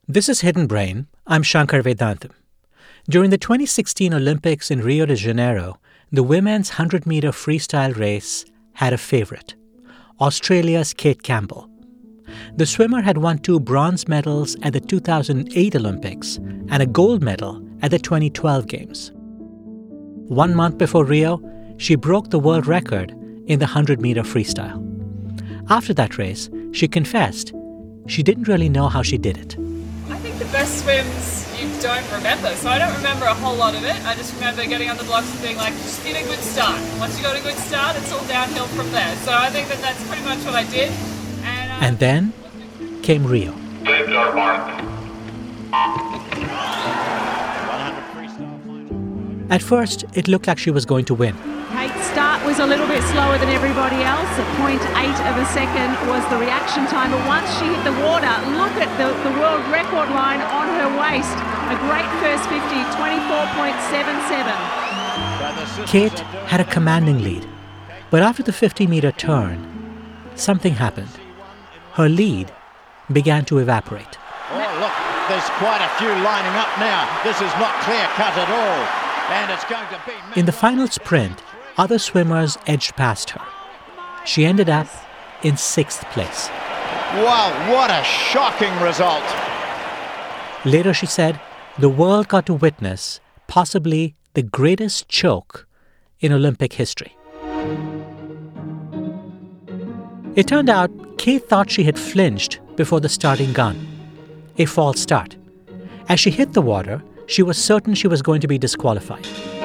This is Hidden Brain. I'm Shankar Vedantam. During the 2016 Olympics in Rio de Janeiro, the women's 100-meter freestyle race had a favorite, Australia's Kate Campbell. The swimmer had won 2 bronze medals at the 2008 Olympics and a gold medal at the 2012 Games. 1 month before Rio, she broke the world record in the 100-meter freestyle. After that race, she confessed she didn't really know how she did it. I think the best swims you don't remember, so I don't remember a whole lot of it. I just remember getting on the blocks and being like, just get a good start. Once you got a good start, it's all downhill from there. So I think that's pretty much what I did. And then came Rio. At first, it looked like she was going to win. Kate's start was a little bit slower than everybody else. At 0.8 of a second was the reaction time. But once she hit the water, look at the world record line on her waist. A great first 50, 24.77. Kate had a commanding lead. But after the 50-meter turn, something happened. Her lead began to evaporate. Oh, look, there's quite a few lining up now. This is not clear-cut at all. And it's going to be... In the final sprint, other swimmers edged past her. She ended up in 6th place. Wow, what a shocking result. Later, she said, the world got to witness possibly the greatest choke in Olympic history. It turned out Kate thought she had flinched before the starting gun, a false start. As she hit the water, she was certain she was going to be disqualified.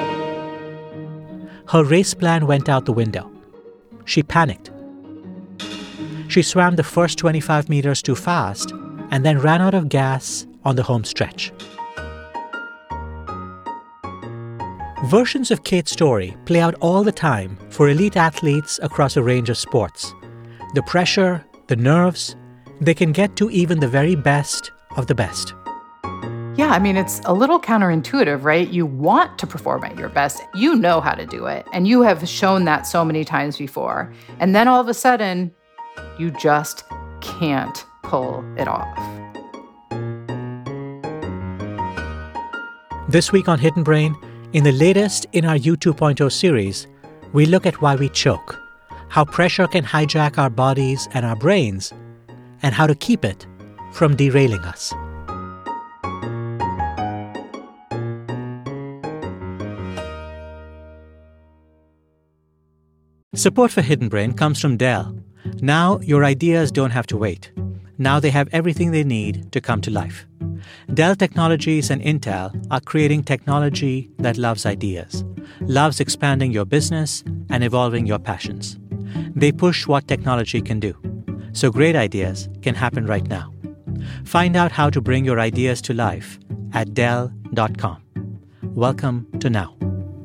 Her race plan went out the window. She panicked. She swam the first 25 meters too fast and then ran out of gas on the home stretch. Versions of Kate's story play out all the time for elite athletes across a range of sports. The pressure, the nerves, they can get to even the very best of the best. Yeah, I mean, it's a little counterintuitive, right? You want to perform at your best. You know how to do it. And you have shown that so many times before. And then all of a sudden, you just can't pull it off. This week on Hidden Brain, in the latest in our U 2.0 series, we look at why we choke, how pressure can hijack our bodies and our brains, and how to keep it from derailing us. Support for Hidden Brain comes from Dell. Now your ideas don't have to wait. Now they have everything they need to come to life. Dell Technologies and Intel are creating technology that loves ideas, loves expanding your business and evolving your passions. They push what technology can do, so great ideas can happen right now. Find out how to bring your ideas to life at Dell.com. Welcome to Now.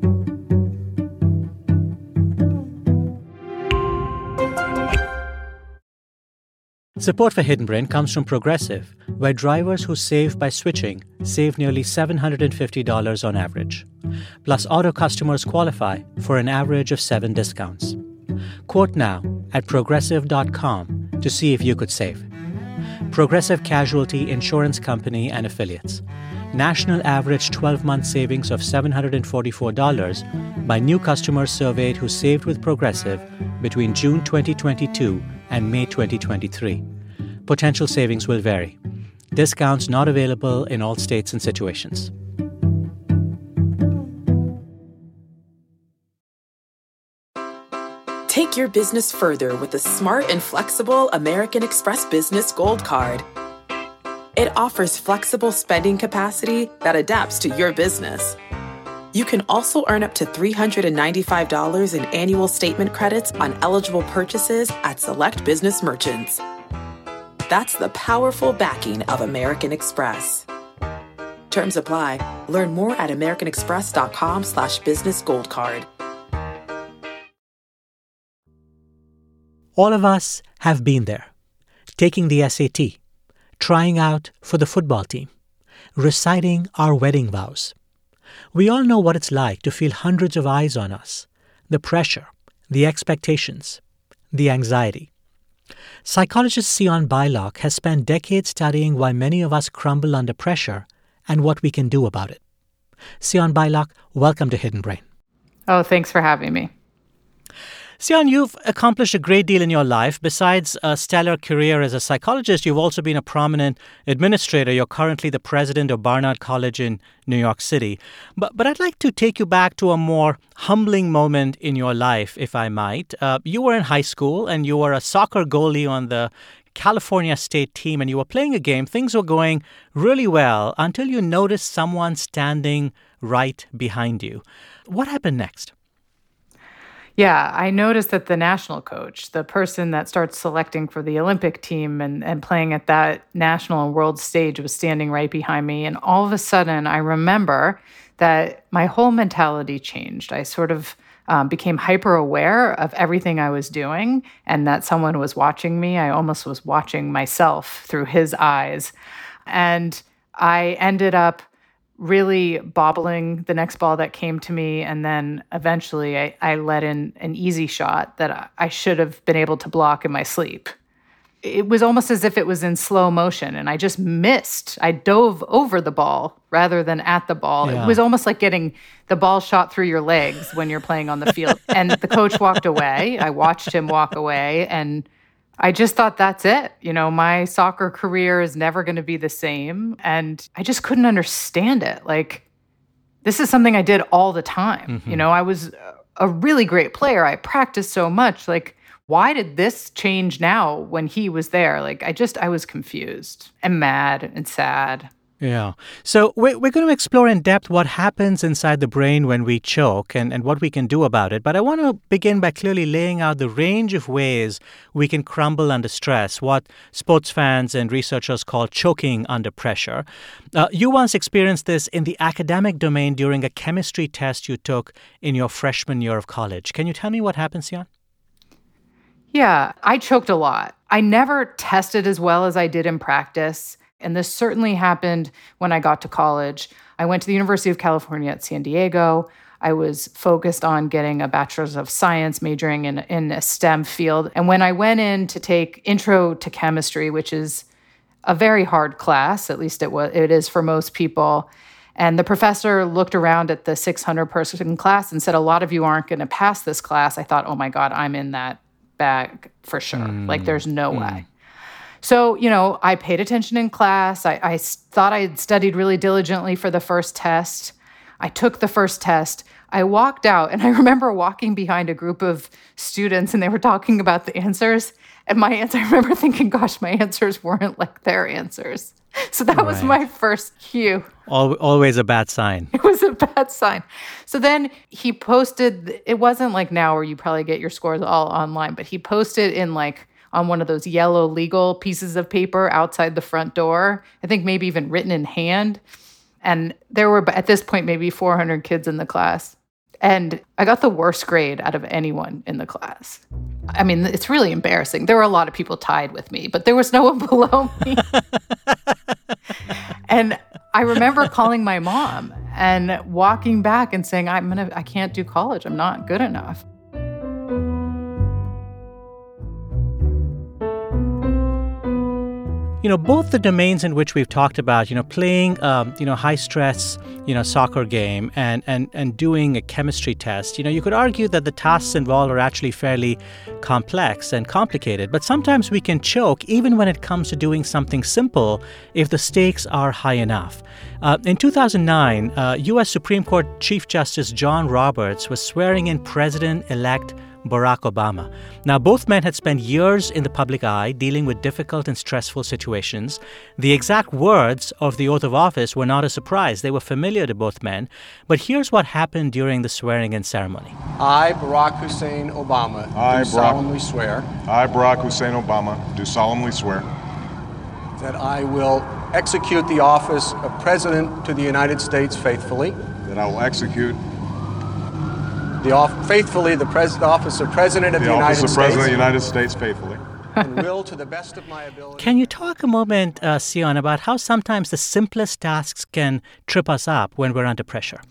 Support for Hidden Brain comes from Progressive, where drivers who save by switching save nearly $750 on average. Plus, auto customers qualify for an average of 7 discounts. Quote now at Progressive.com to see if you could save. Progressive Casualty Insurance Company and Affiliates. National average 12-month savings of $744 by new customers surveyed who saved with Progressive between June 2022 and May 2023. Potential savings will vary. Discounts not available in all states and situations. Take your business further with the smart and flexible American Express Business Gold Card. It offers flexible spending capacity that adapts to your business. You can also earn up to $395 in annual statement credits on eligible purchases at select business merchants. That's the powerful backing of American Express. Terms apply. Learn more at americanexpress.com/businessgoldcard. All of us have been there, taking the SAT, trying out for the football team, reciting our wedding vows. We all know what it's like to feel hundreds of eyes on us, the pressure, the expectations, the anxiety. Psychologist Sion Beilock has spent decades studying why many of us crumble under pressure and what we can do about it. Sion Beilock, welcome to Hidden Brain. Oh, thanks for having me. Sion, you've accomplished a great deal in your life. Besides a stellar career as a psychologist, you've also been a prominent administrator. You're currently the president of Barnard College in New York City. But I'd like to take you back to a more humbling moment in your life, if I might. You were in high school and you were a soccer goalie on the California state team, and you were playing a game. Things were going really well until you noticed someone standing right behind you. What happened next? Yeah, I noticed that the national coach, the person that starts selecting for the Olympic team and playing at that national and world stage, was standing right behind me. And all of a sudden, I remember that my whole mentality changed. I sort of became hyper aware of everything I was doing and that someone was watching me. I almost was watching myself through his eyes. And I ended up really bobbling the next ball that came to me. And then eventually I let in an easy shot that I should have been able to block in my sleep. It was almost as if it was in slow motion and I just missed. I dove over the ball rather than at the ball. Yeah. It was almost like getting the ball shot through your legs when you're playing on the field. And the coach walked away. I watched him walk away and I just thought, that's it. You know, my soccer career is never going to be the same. And I just couldn't understand it. Like, this is something I did all the time. Mm-hmm. You know, I was a really great player. I practiced so much. Like, why did this change now when he was there? Like, I was confused and mad and sad. Yeah. So we're going to explore in depth what happens inside the brain when we choke and what we can do about it. But I want to begin by clearly laying out the range of ways we can crumble under stress, what sports fans and researchers call choking under pressure. You once experienced this in the academic domain during a chemistry test you took in your freshman year of college. Can you tell me what happened, Sion? Yeah, I choked a lot. I never tested as well as I did in practice. And this certainly happened when I got to college. I went to the University of California at San Diego. I was focused on getting a bachelor's of science, majoring in a STEM field. And when I went in to take Intro to Chemistry, which is a very hard class, at least it is for most people, and the professor looked around at the 600-person class and said, a lot of you aren't going to pass this class. I thought, oh my God, I'm in that bag for sure. Like, there's no way. So, you know, I paid attention in class. I thought I had studied really diligently for the first test. I took the first test. I walked out, and I remember walking behind a group of students, and they were talking about the answers. And I remember thinking, gosh, my answers weren't like their answers. So that was my first cue. Always a bad sign. It was a bad sign. So then he posted, it wasn't like now where you probably get your scores all online, but he posted in on one of those yellow legal pieces of paper outside the front door, I think maybe even written in hand. And there were, at this point, maybe 400 kids in the class. And I got the worst grade out of anyone in the class. I mean, it's really embarrassing. There were a lot of people tied with me, but there was no one below me. And I remember calling my mom and walking back and saying, I can't do college. I'm not good enough. You know, both the domains in which we've talked about, playing, high stress, soccer game and doing a chemistry test, you could argue that the tasks involved are actually fairly complex and complicated. But sometimes we can choke even when it comes to doing something simple if the stakes are high enough. In 2009, U.S. Supreme Court Chief Justice John Roberts was swearing in President-elect Barack Obama. Now, both men had spent years in the public eye dealing with difficult and stressful situations. The exact words of the oath of office were not a surprise. They were familiar to both men. But here's what happened during the swearing-in ceremony. I, Barack Hussein Obama, do solemnly swear. I, Barack Hussein Obama, do solemnly swear. That I will execute the office of President to the United States faithfully. That I will execute faithfully the office of President of the United States. The office of President of the United States faithfully. And will to the best of my ability. Can you talk a moment, Sion, about how sometimes the simplest tasks can trip us up when we're under pressure?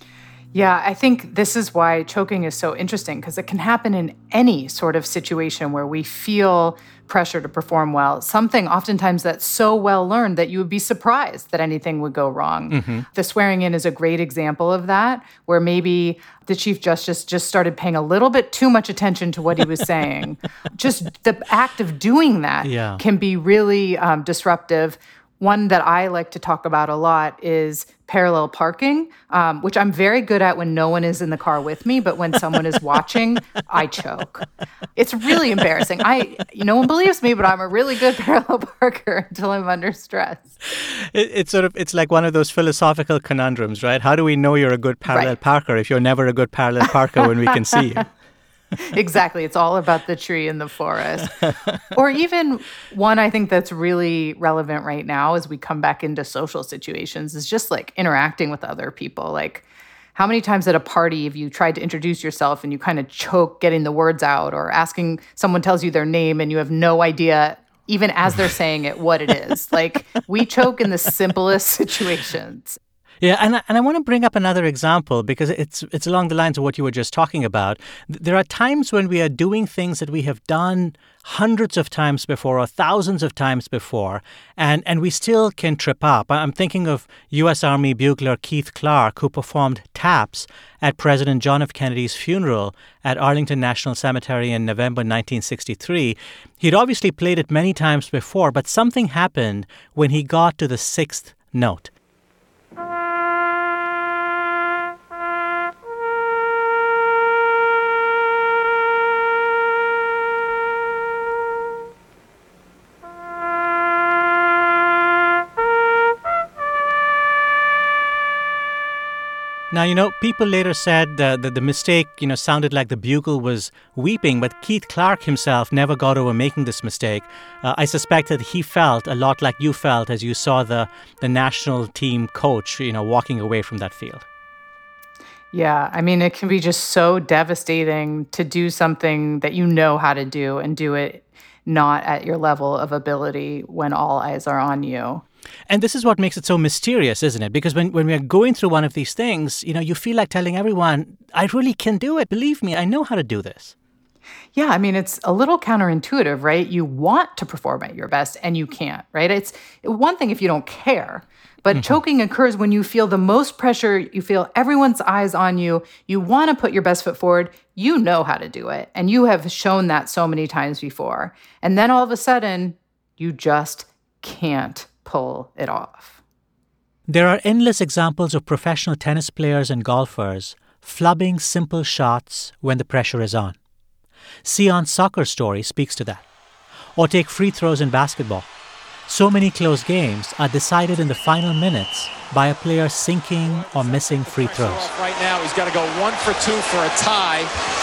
Yeah, I think this is why choking is so interesting, because it can happen in any sort of situation where we feel pressure to perform well, something oftentimes that's so well learned that you would be surprised that anything would go wrong. Mm-hmm. The swearing in is a great example of that, where maybe the Chief Justice just started paying a little bit too much attention to what he was saying. Just the act of doing that can be really disruptive. One that I like to talk about a lot is parallel parking, which I'm very good at when no one is in the car with me, but when someone is watching, I choke. It's really embarrassing. No one believes me, but I'm a really good parallel parker until I'm under stress. It's like one of those philosophical conundrums, right? How do we know you're a good parallel parker if you're never a good parallel parker when we can see you? Exactly. It's all about the tree in the forest. Or even one I think that's really relevant right now as we come back into social situations is just like interacting with other people. Like, how many times at a party have you tried to introduce yourself and you kind of choke getting the words out, or asking someone tells you their name and you have no idea, even as they're saying it, what it is? Like, we choke in the simplest situations. Yeah, and I want to bring up another example because it's along the lines of what you were just talking about. There are times when we are doing things that we have done hundreds of times before or thousands of times before, and we still can trip up. I'm thinking of U.S. Army bugler Keith Clark, who performed taps at President John F. Kennedy's funeral at Arlington National Cemetery in November 1963. He'd obviously played it many times before, but something happened when he got to the sixth note. Now, people later said that the mistake, sounded like the bugle was weeping, but Keith Clark himself never got over making this mistake. I suspect that he felt a lot like you felt as you saw the national team coach, walking away from that field. Yeah, I mean, it can be just so devastating to do something that you know how to do and do it not at your level of ability when all eyes are on you. And this is what makes it so mysterious, isn't it? Because when we are going through one of these things, you feel like telling everyone, I really can do it. Believe me, I know how to do this. Yeah, I mean, it's a little counterintuitive, right? You want to perform at your best and you can't, right? It's one thing if you don't care, but choking occurs when you feel the most pressure, you feel everyone's eyes on you, you want to put your best foot forward, you know how to do it, and you have shown that so many times before. And then all of a sudden, you just can't pull it off. There are endless examples of professional tennis players and golfers flubbing simple shots when the pressure is on. Sion's soccer story speaks to that. Or take free throws in basketball. So many close games are decided in the final minutes by a player sinking or missing free throws. Right now, he's got to go 1 for 2 for a tie.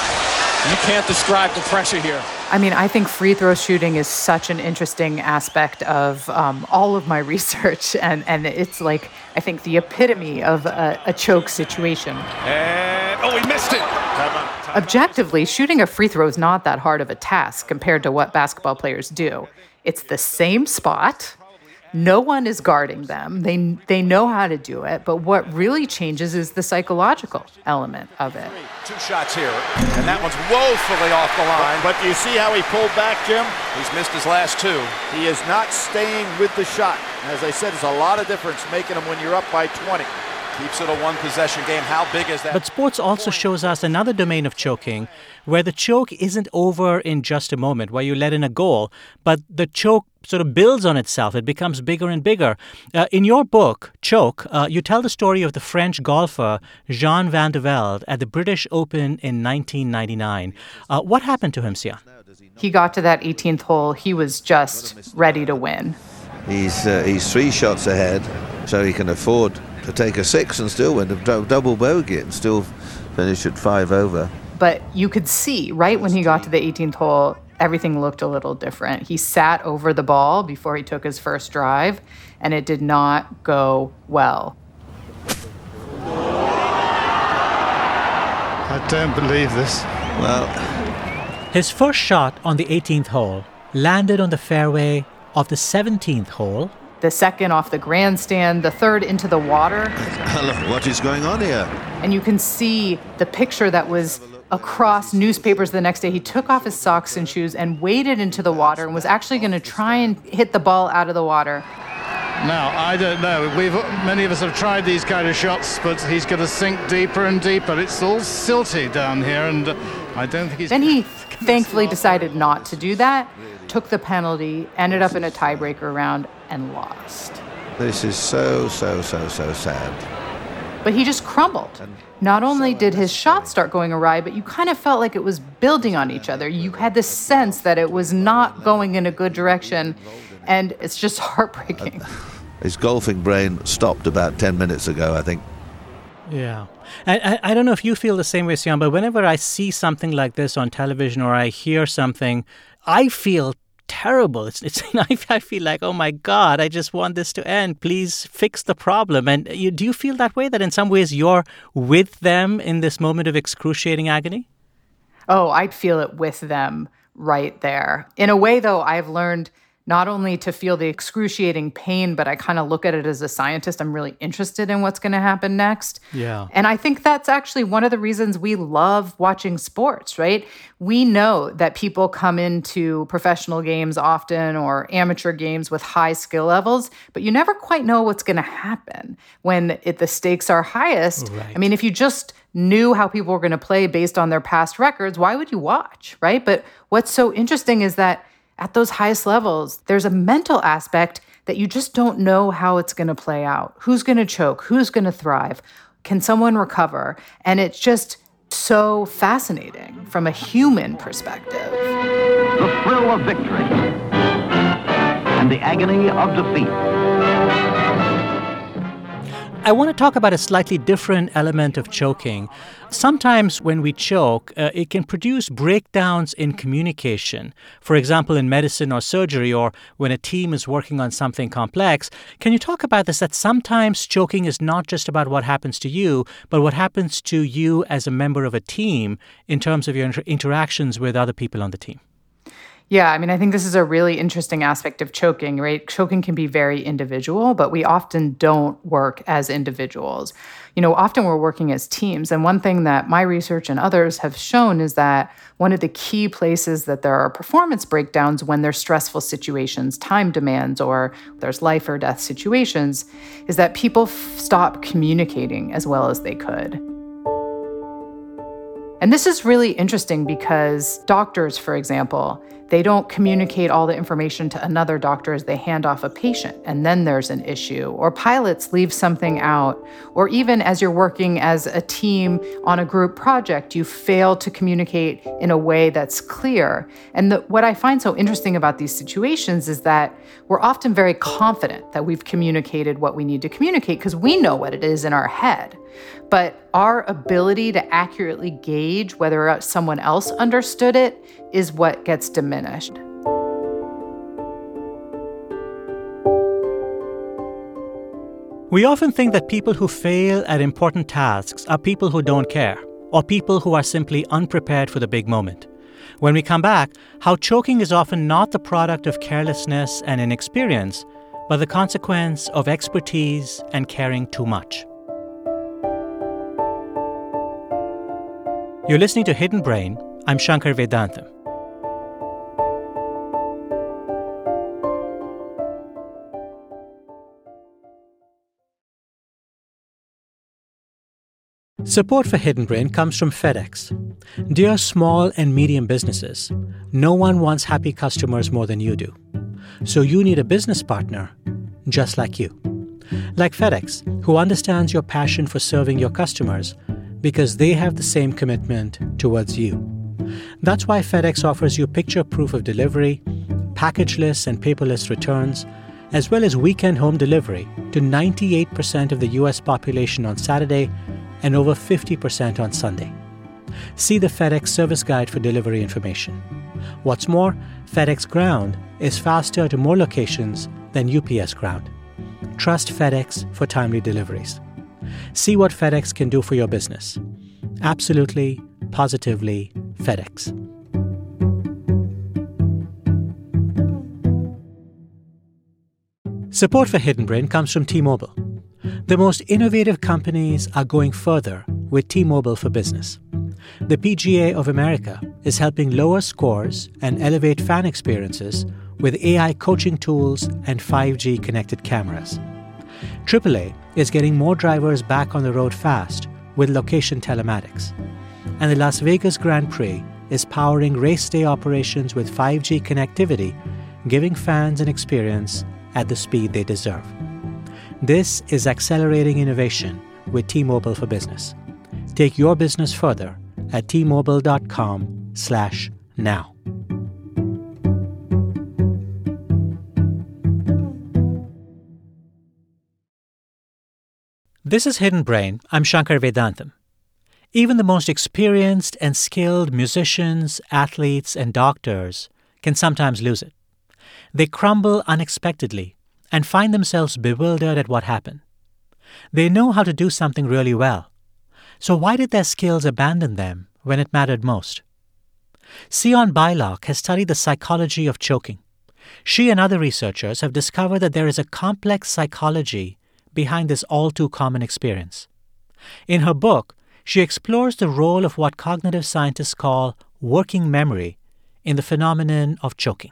You can't describe the pressure here. I mean, I think free throw shooting is such an interesting aspect of all of my research. And it's like, I think, the epitome of a choke situation. And, he missed it. Objectively, shooting a free throw is not that hard of a task compared to what basketball players do. It's the same spot. No one is guarding them. They know how to do it. But what really changes is the psychological element of it. 2 shots here, and that one's woefully off the line. But do you see how he pulled back, Jim? He's missed his last 2. He is not staying with the shot. As I said, there's a lot of difference making them when you're up by 20. Keeps it a one-possession game. How big is that? But sports also shows us another domain of choking where the choke isn't over in just a moment, where you let in a goal, but the choke sort of builds on itself. It becomes bigger and bigger. In your book, Choke, you tell the story of the French golfer Jean Van de Velde at the British Open in 1999. What happened to him, Sion? He got to that 18th hole. He was just ready to win. He's 3 shots ahead, so he can afford to take a 6 and still win a double bogey and still finish at 5 over. But you could see right when he got to the 18th hole, everything looked a little different. He sat over the ball before he took his first drive, and it did not go well. I don't believe this. Well, his first shot on the 18th hole landed on the fairway of the 17th hole. the second off the grandstand, the third into the water. What is going on here? And you can see the picture that was across newspapers the next day. He took off his socks and shoes and waded into the water and was actually going to try and hit the ball out of the water. Now, I don't know. Many of us have tried these kind of shots, but he's going to sink deeper and deeper. It's all silty down here, and I don't think he's... Then he thankfully decided not to do that, took the penalty, ended up in a tiebreaker round, and lost. This is so sad. But he just crumbled. Not only did his shot start going awry, but you kind of felt like it was building on each other. You had this sense that it was not going in a good direction, and it's just heartbreaking. His golfing brain stopped about 10 minutes ago, I think. Yeah. I don't know if you feel the same way, Sion, but whenever I see something like this on television or I hear something, I feel terrible. I feel like, oh my God, I just want this to end. Please fix the problem. And do you feel that way, that in some ways you're with them in this moment of excruciating agony? Oh, I'd feel it with them right there. In a way, though, I've learned not only to feel the excruciating pain, but I kind of look at it as a scientist. I'm really interested in what's going to happen next. Yeah. And I think that's actually one of the reasons we love watching sports, right? We know that people come into professional games often or amateur games with high skill levels, but you never quite know what's going to happen when the stakes are highest. Right. I mean, if you just knew how people were going to play based on their past records, why would you watch, right? But what's so interesting is that at those highest levels, there's a mental aspect that you just don't know how it's going to play out. Who's going to choke? Who's going to thrive? Can someone recover? And it's just so fascinating from a human perspective. The thrill of victory and the agony of defeat. I want to talk about a slightly different element of choking. Sometimes when we choke, it can produce breakdowns in communication. For example, in medicine or surgery, or when a team is working on something complex. Can you talk about this, that sometimes choking is not just about what happens to you, but what happens to you as a member of a team in terms of your interactions with other people on the team? Yeah, I mean, I think this is a really interesting aspect of choking, right? Choking can be very individual, but we often don't work as individuals. You know, often we're working as teams. And one thing that my research and others have shown is that one of the key places that there are performance breakdowns when there's stressful situations, time demands, or there's life or death situations, is that people stop communicating as well as they could. And this is really interesting because doctors, for example, they don't communicate all the information to another doctor as they hand off a patient, and then there's an issue. Or pilots leave something out. Or even as you're working as a team on a group project, you fail to communicate in a way that's clear. And what I find so interesting about these situations is that we're often very confident that we've communicated what we need to communicate because we know what it is in our head. But our ability to accurately gauge whether someone else understood it is what gets diminished. We often think that people who fail at important tasks are people who don't care, or people who are simply unprepared for the big moment. When we come back, how choking is often not the product of carelessness and inexperience, but the consequence of expertise and caring too much. You're listening to Hidden Brain. I'm Shankar Vedantam. Support for Hidden Brain comes from FedEx. Dear small and medium businesses, no one wants happy customers more than you do. So you need a business partner just like you. Like FedEx, who understands your passion for serving your customers because they have the same commitment towards you. That's why FedEx offers you picture proof of delivery, packageless and paperless returns, as well as weekend home delivery to 98% of the U.S. population on Saturday and over 50% on Sunday. See the FedEx service guide for delivery information. What's more, FedEx Ground is faster to more locations than UPS Ground. Trust FedEx for timely deliveries. See what FedEx can do for your business. Absolutely, positively, FedEx. Support for Hidden Brain comes from T-Mobile. The most innovative companies are going further with T-Mobile for Business. The PGA of America is helping lower scores and elevate fan experiences with AI coaching tools and 5G connected cameras. AAA is getting more drivers back on the road fast with location telematics. And the Las Vegas Grand Prix is powering race day operations with 5G connectivity, giving fans an experience at the speed they deserve. This is accelerating innovation with T-Mobile for Business. Take your business further at T-Mobile.com/now. This is Hidden Brain. I'm Shankar Vedantam. Even the most experienced and skilled musicians, athletes, and doctors can sometimes lose it. They crumble unexpectedly and find themselves bewildered at what happened. They know how to do something really well. So why did their skills abandon them when it mattered most? Sion Beilock has studied the psychology of choking. She and other researchers have discovered that there is a complex psychology behind this all-too-common experience. In her book, she explores the role of what cognitive scientists call working memory in the phenomenon of choking.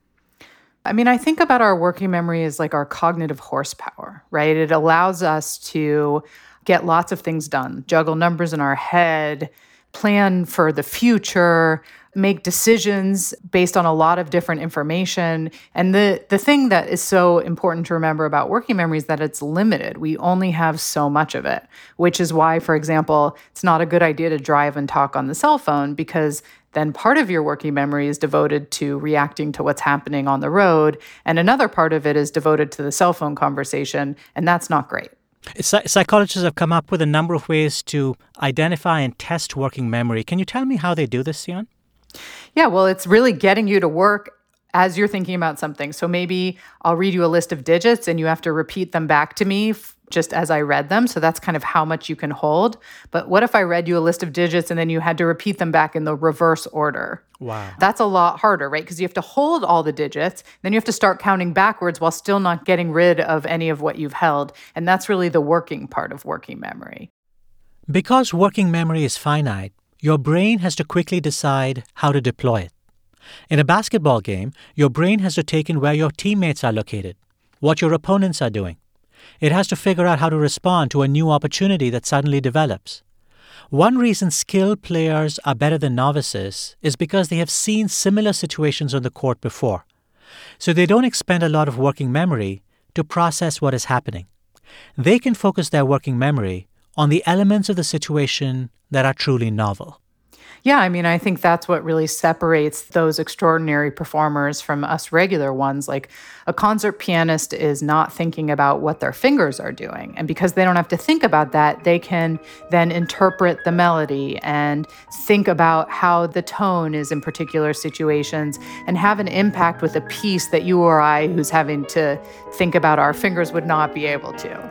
I mean, I think about our working memory as like our cognitive horsepower, right? It allows us to get lots of things done, juggle numbers in our head, plan for the future, make decisions based on a lot of different information. And the thing that is so important to remember about working memory is that it's limited. We only have so much of it, which is why, for example, it's not a good idea to drive and talk on the cell phone, because then part of your working memory is devoted to reacting to what's happening on the road, and another part of it is devoted to the cell phone conversation, and that's not great. Psychologists have come up with a number of ways to identify and test working memory. Can you tell me how they do this, Sion? Yeah, well, it's really getting you to work as you're thinking about something. So maybe I'll read you a list of digits and you have to repeat them back to me just as I read them. So that's kind of how much you can hold. But what if I read you a list of digits and then you had to repeat them back in the reverse order? Wow. That's a lot harder, right? Because you have to hold all the digits, then you have to start counting backwards while still not getting rid of any of what you've held. And that's really the working part of working memory. Because working memory is finite, your brain has to quickly decide how to deploy it. In a basketball game, your brain has to take in where your teammates are located, what your opponents are doing. It has to figure out how to respond to a new opportunity that suddenly develops. One reason skilled players are better than novices is because they have seen similar situations on the court before. So they don't expend a lot of working memory to process what is happening. They can focus their working memory on the elements of the situation that are truly novel. Yeah, I mean, I think that's what really separates those extraordinary performers from us regular ones. Like a concert pianist is not thinking about what their fingers are doing. And because they don't have to think about that, they can then interpret the melody and think about how the tone is in particular situations and have an impact with a piece that you or I, who's having to think about our fingers, would not be able to.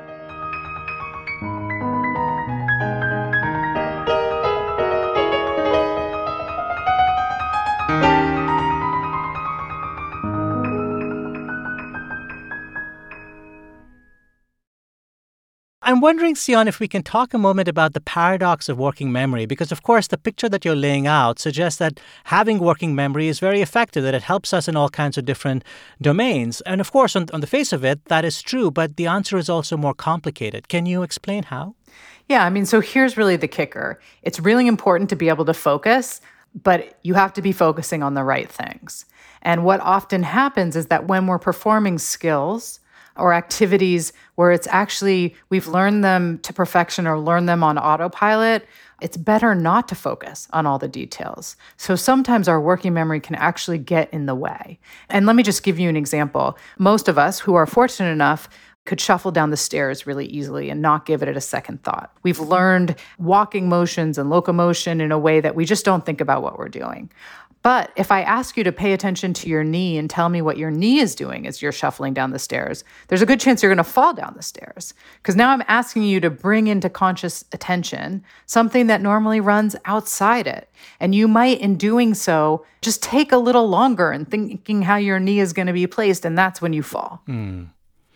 I'm wondering, Sion, if we can talk a moment about the paradox of working memory, because, of course, the picture that you're laying out suggests that having working memory is very effective, that it helps us in all kinds of different domains. And, of course, on the face of it, that is true, but the answer is also more complicated. Can you explain how? Yeah, I mean, so here's really the kicker. It's really important to be able to focus, but you have to be focusing on the right things. And what often happens is that when we're performing skills or activities where it's actually, we've learned them to perfection or learned them on autopilot, it's better not to focus on all the details. So sometimes our working memory can actually get in the way. And let me just give you an example. Most of us who are fortunate enough could shuffle down the stairs really easily and not give it a second thought. We've learned walking motions and locomotion in a way that we just don't think about what we're doing. But if I ask you to pay attention to your knee and tell me what your knee is doing as you're shuffling down the stairs, there's a good chance you're going to fall down the stairs. Because now I'm asking you to bring into conscious attention something that normally runs outside it. And you might, in doing so, just take a little longer in thinking how your knee is going to be placed, and that's when you fall.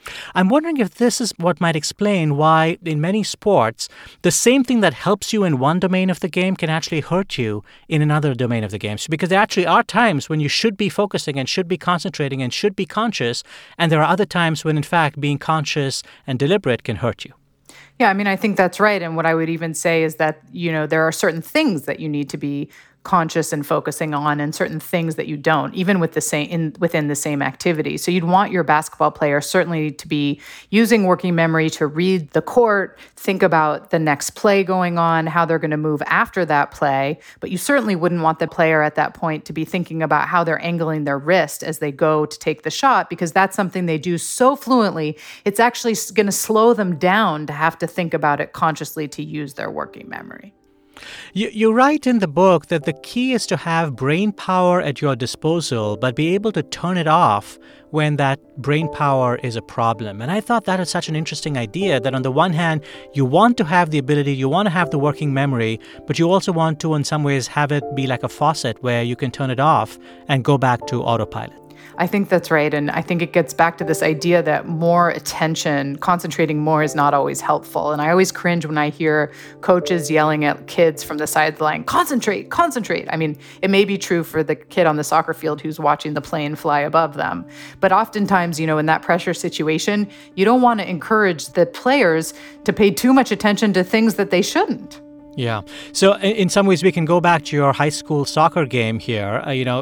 I'm wondering if this is what might explain why, in many sports, the same thing that helps you in one domain of the game can actually hurt you in another domain of the game. So because there actually are times when you should be focusing and should be concentrating and should be conscious, and there are other times when, in fact, being conscious and deliberate can hurt you. Yeah, I mean, I think that's right. And what I would even say is that, there are certain things that you need to be conscious and focusing on, and certain things that you don't, even with within the same activity. So you'd want your basketball player certainly to be using working memory to read the court, think about the next play going on, how they're going to move after that play. But you certainly wouldn't want the player at that point to be thinking about how they're angling their wrist as they go to take the shot, because that's something they do so fluently, it's actually going to slow them down to have to think about it consciously to use their working memory. You write in the book that the key is to have brain power at your disposal, but be able to turn it off when that brain power is a problem. And I thought that is such an interesting idea, that on the one hand, you want to have the ability, you want to have the working memory, but you also want to, in some ways, have it be like a faucet where you can turn it off and go back to autopilot. I think that's right. And I think it gets back to this idea that more attention, concentrating more is not always helpful. And I always cringe when I hear coaches yelling at kids from the sideline, concentrate, concentrate. I mean, it may be true for the kid on the soccer field who's watching the plane fly above them. But oftentimes, in that pressure situation, you don't want to encourage the players to pay too much attention to things that they shouldn't. Yeah. So in some ways, we can go back to your high school soccer game here.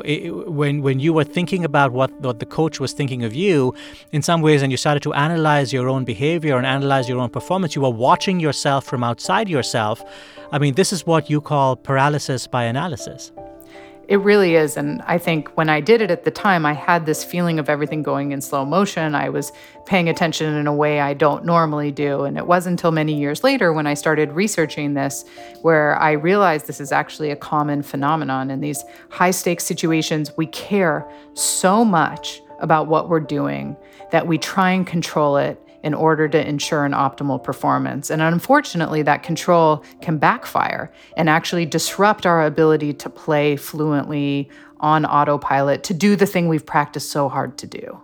When you were thinking about what the coach was thinking of you, in some ways, and you started to analyze your own behavior and analyze your own performance, you were watching yourself from outside yourself. I mean, this is what you call paralysis by analysis. It really is. And I think when I did it at the time, I had this feeling of everything going in slow motion. I was paying attention in a way I don't normally do. And it wasn't until many years later when I started researching this where I realized this is actually a common phenomenon. In these high-stakes situations, we care so much about what we're doing that we try and control it in order to ensure an optimal performance. And unfortunately, that control can backfire and actually disrupt our ability to play fluently on autopilot, to do the thing we've practiced so hard to do.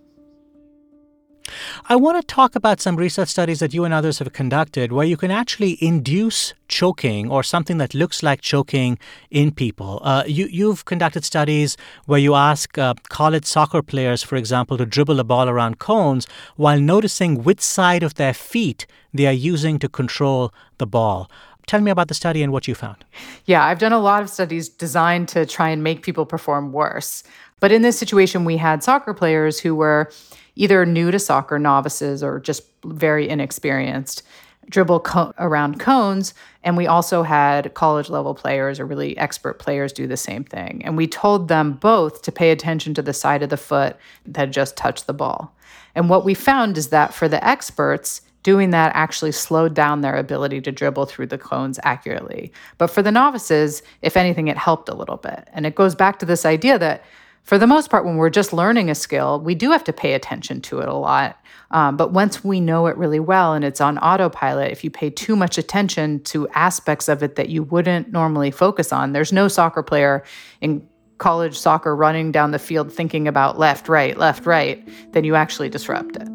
I want to talk about some research studies that you and others have conducted where you can actually induce choking or something that looks like choking in people. You've conducted studies where you ask college soccer players, for example, to dribble a ball around cones while noticing which side of their feet they are using to control the ball. Tell me about the study and what you found. Yeah, I've done a lot of studies designed to try and make people perform worse. But in this situation, we had soccer players who were either new to soccer, novices, or just very inexperienced, dribble around cones. And we also had college-level players or really expert players do the same thing. And we told them both to pay attention to the side of the foot that just touched the ball. And what we found is that for the experts, doing that actually slowed down their ability to dribble through the cones accurately. But for the novices, if anything, it helped a little bit. And it goes back to this idea that for the most part, when we're just learning a skill, we do have to pay attention to it a lot. But once we know it really well and it's on autopilot, if you pay too much attention to aspects of it that you wouldn't normally focus on, there's no soccer player in college soccer running down the field thinking about left, right, then you actually disrupt it.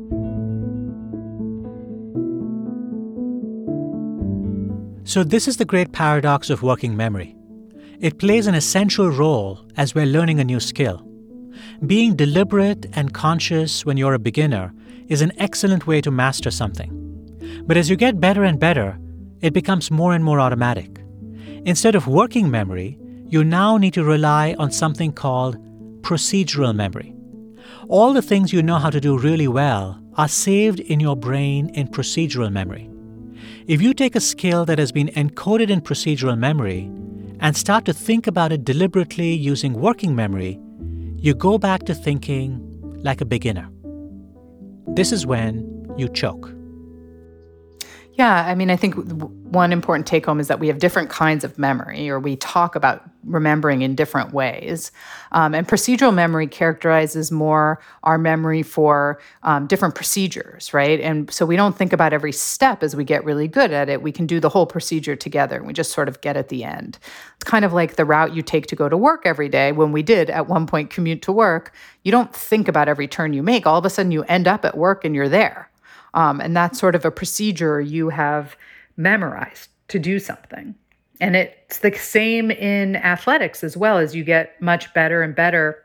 So this is the great paradox of working memory. It plays an essential role as we're learning a new skill. Being deliberate and conscious when you're a beginner is an excellent way to master something. But as you get better and better, it becomes more and more automatic. Instead of working memory, you now need to rely on something called procedural memory. All the things you know how to do really well are saved in your brain in procedural memory. If you take a skill that has been encoded in procedural memory and start to think about it deliberately using working memory, you go back to thinking like a beginner. This is when you choke. Yeah, I mean, I think one important take home is that we have different kinds of memory, or we talk about remembering in different ways. And procedural memory characterizes more our memory for different procedures, right? And so we don't think about every step as we get really good at it. We can do the whole procedure together, and we just sort of get at the end. It's kind of like the route you take to go to work every day. When we did, at one point, commute to work, you don't think about every turn you make. All of a sudden, you end up at work and you're there. And that's sort of a procedure you have memorized to do something. And it's the same in athletics as well. As you get much better and better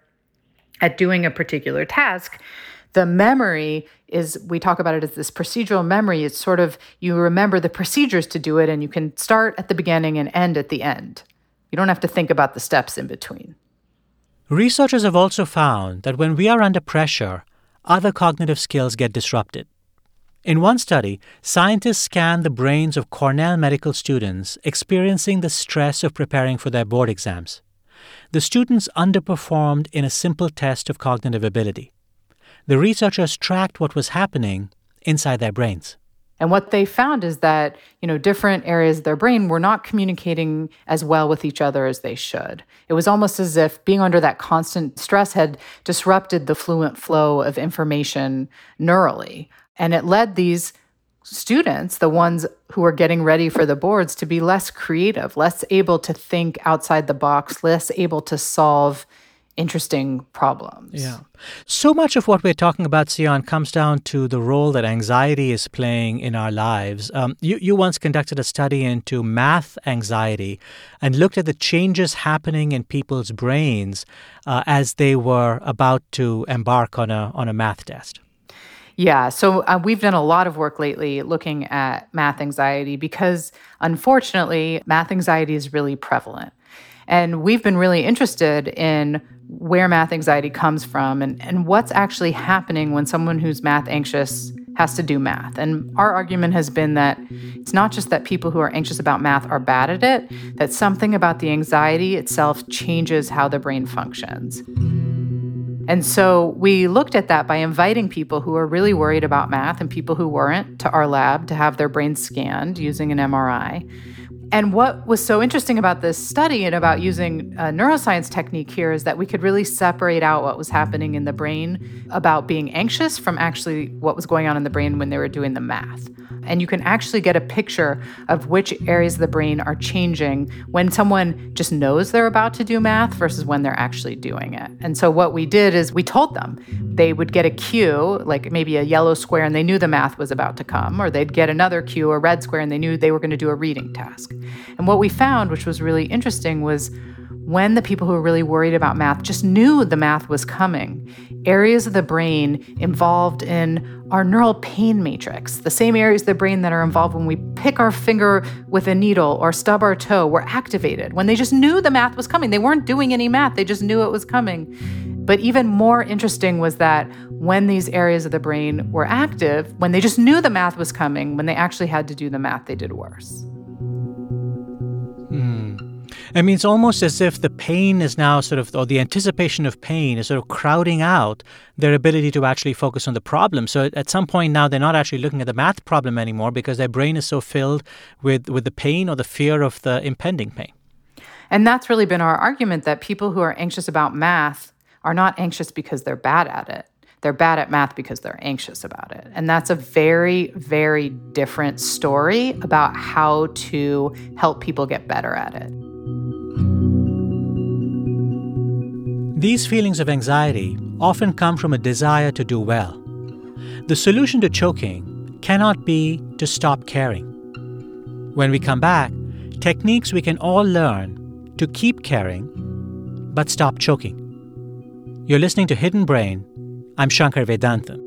at doing a particular task, the memory is, we talk about it as this procedural memory. It's sort of, you remember the procedures to do it, and you can start at the beginning and end at the end. You don't have to think about the steps in between. Researchers have also found that when we are under pressure, other cognitive skills get disrupted. In one study, scientists scanned the brains of Cornell medical students experiencing the stress of preparing for their board exams. The students underperformed in a simple test of cognitive ability. The researchers tracked what was happening inside their brains. And what they found is that, different areas of their brain were not communicating as well with each other as they should. It was almost as if being under that constant stress had disrupted the fluent flow of information neurally. And it led these students, the ones who were getting ready for the boards, to be less creative, less able to think outside the box, less able to solve interesting problems. Yeah. So much of what we're talking about, Sion, comes down to the role that anxiety is playing in our lives. You once conducted a study into math anxiety and looked at the changes happening in people's brains as they were about to embark on a math test. Yeah, so we've done a lot of work lately looking at math anxiety because, unfortunately, math anxiety is really prevalent. And we've been really interested in where math anxiety comes from and what's actually happening when someone who's math anxious has to do math. And our argument has been that it's not just that people who are anxious about math are bad at it, that something about the anxiety itself changes how the brain functions. And so we looked at that by inviting people who are really worried about math and people who weren't to our lab to have their brains scanned using an MRI. And what was so interesting about this study and about using a neuroscience technique here is that we could really separate out what was happening in the brain about being anxious from actually what was going on in the brain when they were doing the math. And you can actually get a picture of which areas of the brain are changing when someone just knows they're about to do math versus when they're actually doing it. And so what we did is we told them they would get a cue, like maybe a yellow square, and they knew the math was about to come, or they'd get another cue, a red square, and they knew they were going to do a reading task. And what we found, which was really interesting, was when the people who were really worried about math just knew the math was coming, areas of the brain involved in our neural pain matrix, the same areas of the brain that are involved when we pick our finger with a needle or stub our toe, were activated when they just knew the math was coming. They weren't doing any math, they just knew it was coming. But even more interesting was that when these areas of the brain were active, when they just knew the math was coming, when they actually had to do the math, they did worse. I mean, it's almost as if the pain is now or the anticipation of pain is sort of crowding out their ability to actually focus on the problem. So at some point now, they're not actually looking at the math problem anymore because their brain is so filled with the pain or the fear of the impending pain. And that's really been our argument, that people who are anxious about math are not anxious because they're bad at it. They're bad at math because they're anxious about it. And that's a very, very different story about how to help people get better at it. These feelings of anxiety often come from a desire to do well. The solution to choking cannot be to stop caring. When we come back, techniques we can all learn to keep caring but stop choking. You're listening to Hidden Brain. I'm Shankar Vedantam.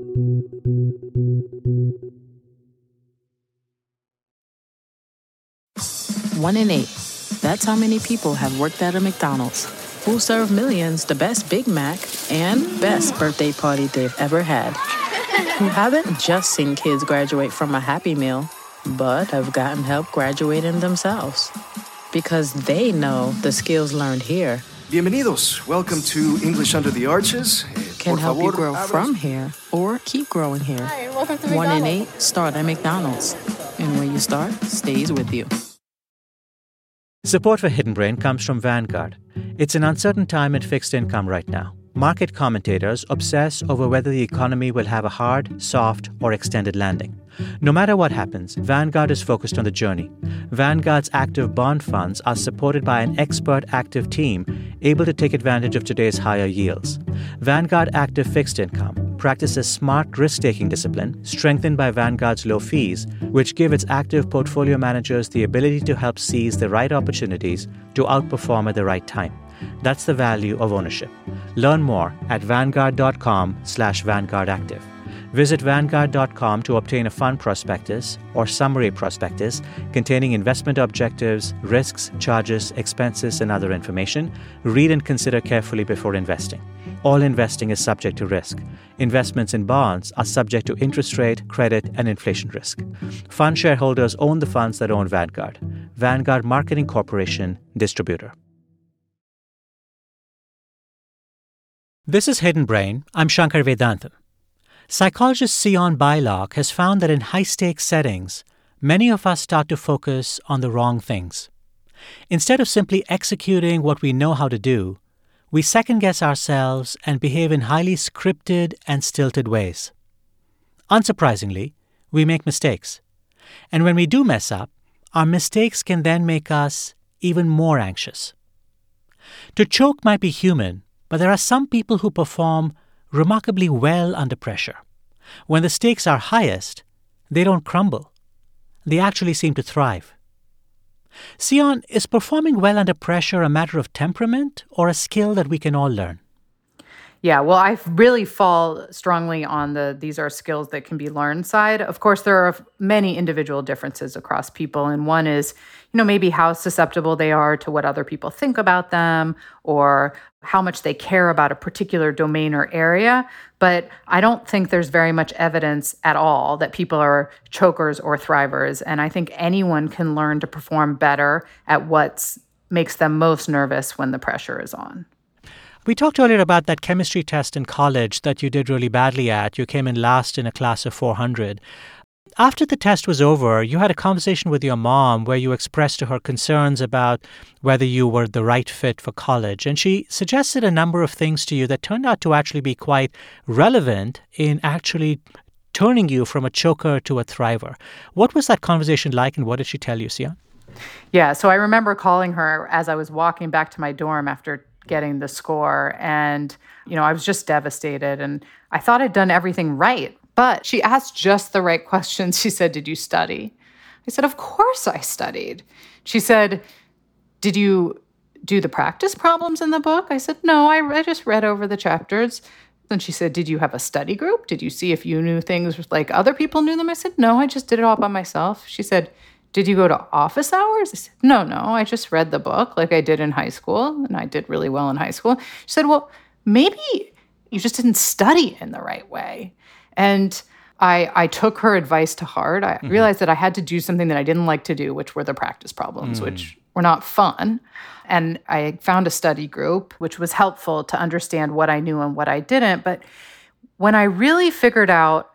One in 8. That's how many people have worked at a McDonald's, who serve millions the best Big Mac and best birthday party they've ever had. Who haven't just seen kids graduate from a Happy Meal, but have gotten help graduating themselves. Because they know the skills learned here Bienvenidos. Welcome to English Under the Arches. Can help you grow from here or keep growing here. Hi, welcome to McDonald's. 1 in 8 start at McDonald's. And when you start, stays with you. Support for Hidden Brain comes from Vanguard. It's an uncertain time in fixed income right now. Market commentators obsess over whether the economy will have a hard, soft, or extended landing. No matter what happens, Vanguard is focused on the journey. Vanguard's active bond funds are supported by an expert active team able to take advantage of today's higher yields. Vanguard Active Fixed Income practices smart risk-taking discipline strengthened by Vanguard's low fees, which give its active portfolio managers the ability to help seize the right opportunities to outperform at the right time. That's the value of ownership. Learn more at vanguard.com/VanguardActive. Visit vanguard.com to obtain a fund prospectus or summary prospectus containing investment objectives, risks, charges, expenses, and other information. Read and consider carefully before investing. All investing is subject to risk. Investments in bonds are subject to interest rate, credit, and inflation risk. Fund shareholders own the funds that own Vanguard. Vanguard Marketing Corporation, distributor. This is Hidden Brain. I'm Shankar Vedantam. Psychologist Sion Beilock has found that in high-stakes settings, many of us start to focus on the wrong things. Instead of simply executing what we know how to do, we second-guess ourselves and behave in highly scripted and stilted ways. Unsurprisingly, we make mistakes. And when we do mess up, our mistakes can then make us even more anxious. To choke might be human, but there are some people who perform remarkably well under pressure. When the stakes are highest, they don't crumble. They actually seem to thrive. Sion, is performing well under pressure a matter of temperament or a skill that we can all learn? Yeah, well, I really fall strongly on these are skills that can be learned side. Of course, there are many individual differences across people. And one is, maybe how susceptible they are to what other people think about them or how much they care about a particular domain or area. But I don't think there's very much evidence at all that people are chokers or thrivers. And I think anyone can learn to perform better at what makes them most nervous when the pressure is on. We talked earlier about that chemistry test in college that you did really badly at. You came in last in a class of 400. After the test was over, you had a conversation with your mom where you expressed to her concerns about whether you were the right fit for college. And she suggested a number of things to you that turned out to actually be quite relevant in actually turning you from a choker to a thriver. What was that conversation like, and what did she tell you, Sion? Yeah, so I remember calling her as I was walking back to my dorm after getting the score. And, I was just devastated. And I thought I'd done everything right. But she asked just the right questions. She said, "Did you study?" I said, "Of course I studied." She said, "Did you do the practice problems in the book?" I said, "No, I just read over the chapters." Then she said, "Did you have a study group? Did you see if you knew things like other people knew them?" I said, "No, I just did it all by myself." She said, "Did you go to office hours?" I said, No, I just read the book like I did in high school, and I did really well in high school." She said, "Well, maybe you just didn't study in the right way." And I took her advice to heart. I realized that I had to do something that I didn't like to do, which were the practice problems, which were not fun. And I found a study group, which was helpful to understand what I knew and what I didn't. But when I really figured out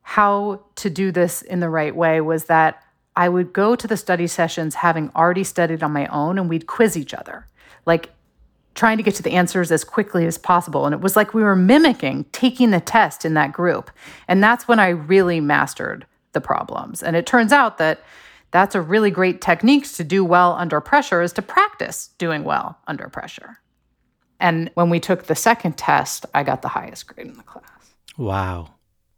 how to do this in the right way was that I would go to the study sessions having already studied on my own, and we'd quiz each other, like trying to get to the answers as quickly as possible. And it was like we were mimicking taking the test in that group. And that's when I really mastered the problems. And it turns out that that's a really great technique to do well under pressure, is to practice doing well under pressure. And when we took the second test, I got the highest grade in the class. Wow.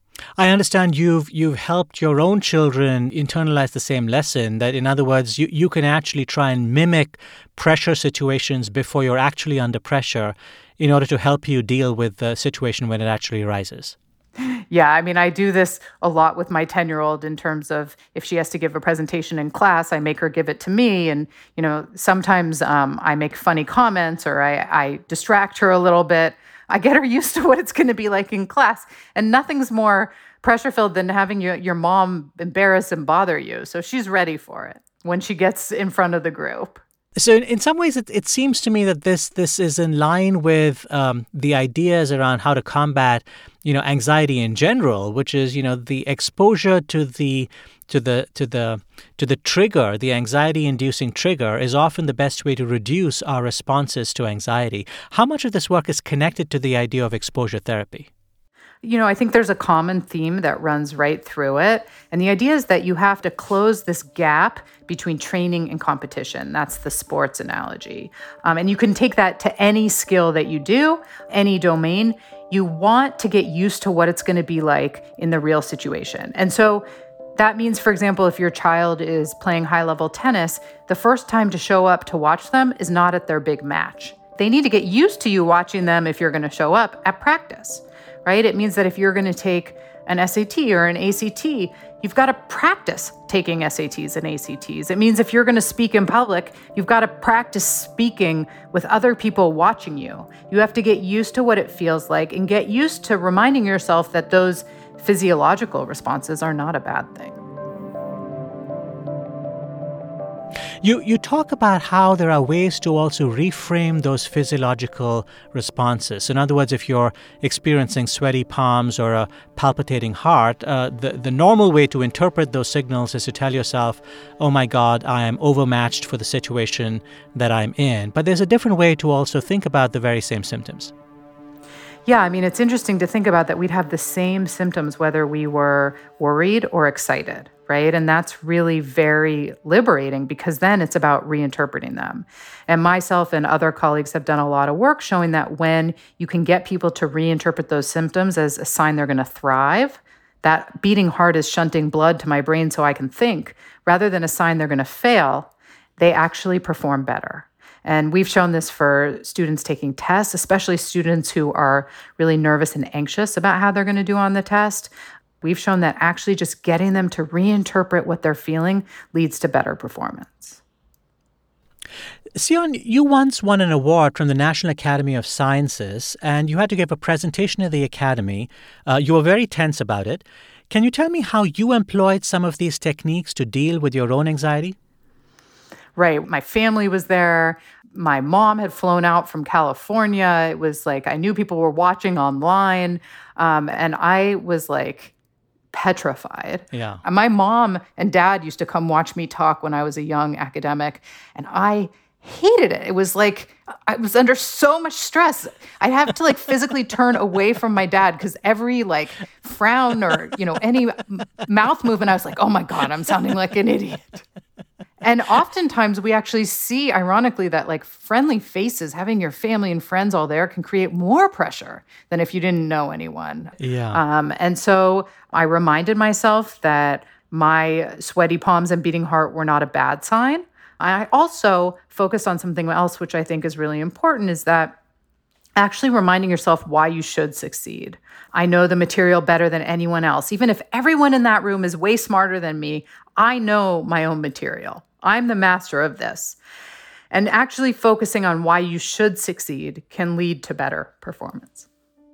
I understand you've helped your own children internalize the same lesson, that in other words, you can actually try and mimic pressure situations before you're actually under pressure in order to help you deal with the situation when it actually arises. Yeah, I do this a lot with my 10-year-old in terms of if she has to give a presentation in class, I make her give it to me. And, sometimes I make funny comments or I distract her a little bit. I get her used to what it's going to be like in class. And nothing's more pressure-filled than having your mom embarrass and bother you. So she's ready for it when she gets in front of the group. So in some ways, it seems to me that this is in line with the ideas around how to combat, anxiety in general, which is, the exposure to to the trigger, the anxiety-inducing trigger, is often the best way to reduce our responses to anxiety. How much of this work is connected to the idea of exposure therapy? I think there's a common theme that runs right through it. And the idea is that you have to close this gap between training and competition. That's the sports analogy. And you can take that to any skill that you do, any domain. You want to get used to what it's going to be like in the real situation. And so that means, for example, if your child is playing high-level tennis, the first time to show up to watch them is not at their big match. They need to get used to you watching them if you're going to show up at practice. Right? It means that if you're going to take an SAT or an ACT, you've got to practice taking SATs and ACTs. It means if you're going to speak in public, you've got to practice speaking with other people watching you. You have to get used to what it feels like and get used to reminding yourself that those physiological responses are not a bad thing. You talk about how there are ways to also reframe those physiological responses. In other words, if you're experiencing sweaty palms or a palpitating heart, the normal way to interpret those signals is to tell yourself, oh my God, I am overmatched for the situation that I'm in. But there's a different way to also think about the very same symptoms. Yeah, I mean, it's interesting to think about that we'd have the same symptoms whether we were worried or excited, right? And that's really very liberating because then it's about reinterpreting them. And myself and other colleagues have done a lot of work showing that when you can get people to reinterpret those symptoms as a sign they're going to thrive, that beating heart is shunting blood to my brain so I can think, rather than a sign they're going to fail, they actually perform better. And we've shown this for students taking tests, especially students who are really nervous and anxious about how they're going to do on the test. We've shown that actually just getting them to reinterpret what they're feeling leads to better performance. Sion, you once won an award from the National Academy of Sciences, and you had to give a presentation at the Academy. You were very tense about it. Can you tell me how you employed some of these techniques to deal with your own anxiety? Right. My family was there. My mom had flown out from California. It was like I knew people were watching online. And I was like petrified. Yeah. And my mom and dad used to come watch me talk when I was a young academic. And I hated it. It was like I was under so much stress. I'd have to like physically turn away from my dad because every like frown or, any mouth movement, I was like, oh my God, I'm sounding like an idiot. And oftentimes we actually see, ironically, that like friendly faces, having your family and friends all there can create more pressure than if you didn't know anyone. Yeah. And so I reminded myself that my sweaty palms and beating heart were not a bad sign. I also focused on something else, which I think is really important, is that actually reminding yourself why you should succeed. I know the material better than anyone else. Even if everyone in that room is way smarter than me, I know my own material. I'm the master of this. And actually focusing on why you should succeed can lead to better performance.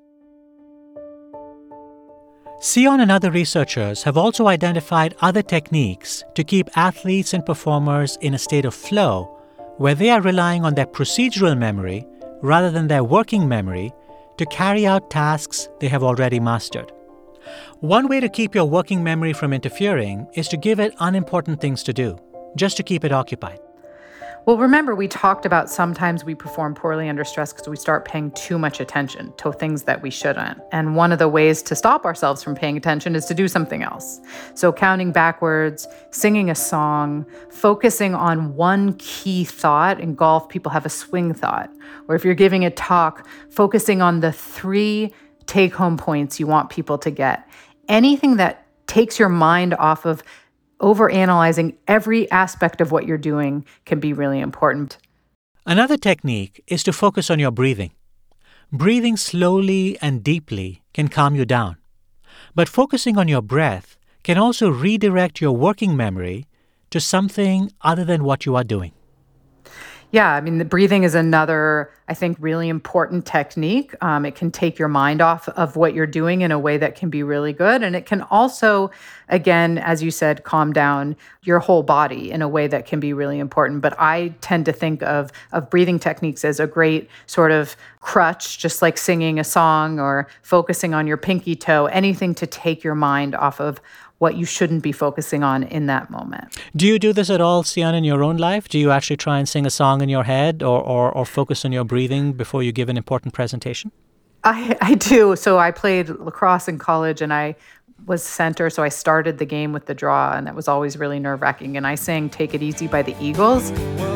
Sion and other researchers have also identified other techniques to keep athletes and performers in a state of flow, where they are relying on their procedural memory rather than their working memory to carry out tasks they have already mastered. One way to keep your working memory from interfering is to give it unimportant things to do, just to keep it occupied. Well, remember, we talked about sometimes we perform poorly under stress because we start paying too much attention to things that we shouldn't. And one of the ways to stop ourselves from paying attention is to do something else. So counting backwards, singing a song, focusing on one key thought. In golf, people have a swing thought. Or if you're giving a talk, focusing on the 3 take-home points you want people to get. Anything that takes your mind off of overanalyzing every aspect of what you're doing can be really important. Another technique is to focus on your breathing. Breathing slowly and deeply can calm you down. But focusing on your breath can also redirect your working memory to something other than what you are doing. Yeah, I mean, the breathing is another, I think, really important technique. It can take your mind off of what you're doing in a way that can be really good. And it can also, again, as you said, calm down your whole body in a way that can be really important. But I tend to think of breathing techniques as a great sort of crutch, just like singing a song or focusing on your pinky toe, anything to take your mind off of what you shouldn't be focusing on in that moment. Do you do this at all, Sian, in your own life? Do you actually try and sing a song in your head or focus on your breathing before you give an important presentation? I do. So I played lacrosse in college, and I was center, so I started the game with the draw, and that was always really nerve-wracking. And I sang Take It Easy by the Eagles.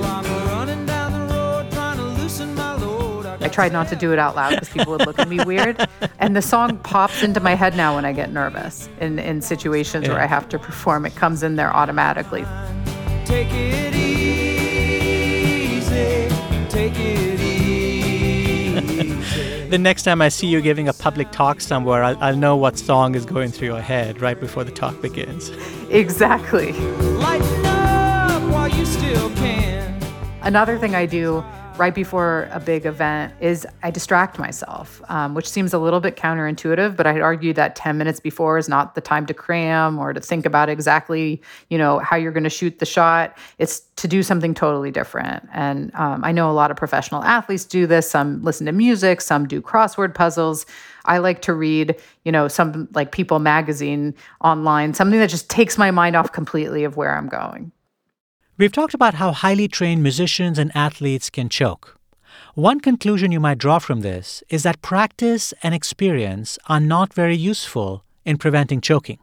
I tried not to do it out loud because people would look at me weird. And the song pops into my head now when I get nervous in situations where I have to perform. It comes in there automatically. Take it easy, take it easy. The next time I see you giving a public talk somewhere, I'll know what song is going through your head right before the talk begins. Exactly. Lighten up while you still can. Another thing I do right before a big event is I distract myself, which seems a little bit counterintuitive, but I'd argue that 10 minutes before is not the time to cram or to think about exactly, how you're going to shoot the shot. It's to do something totally different. And I know a lot of professional athletes do this. Some listen to music, some do crossword puzzles. I like to read, some like People magazine online, something that just takes my mind off completely of where I'm going. We've talked about how highly trained musicians and athletes can choke. One conclusion you might draw from this is that practice and experience are not very useful in preventing choking.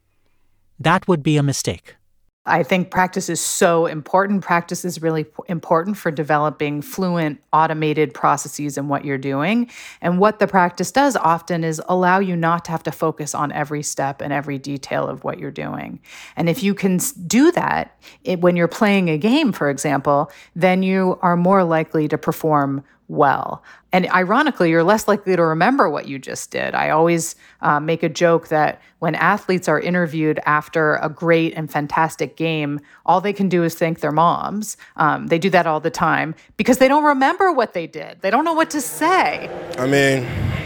That would be a mistake. I think practice is so important. Practice is really important for developing fluent, automated processes in what you're doing. And what the practice does often is allow you not to have to focus on every step and every detail of what you're doing. And if you can do that when you're playing a game, for example, then you are more likely to perform well. And ironically, you're less likely to remember what you just did. I always make a joke that when athletes are interviewed after a great and fantastic game, all they can do is thank their moms. They do that all the time because they don't remember what they did. They don't know what to say. I mean,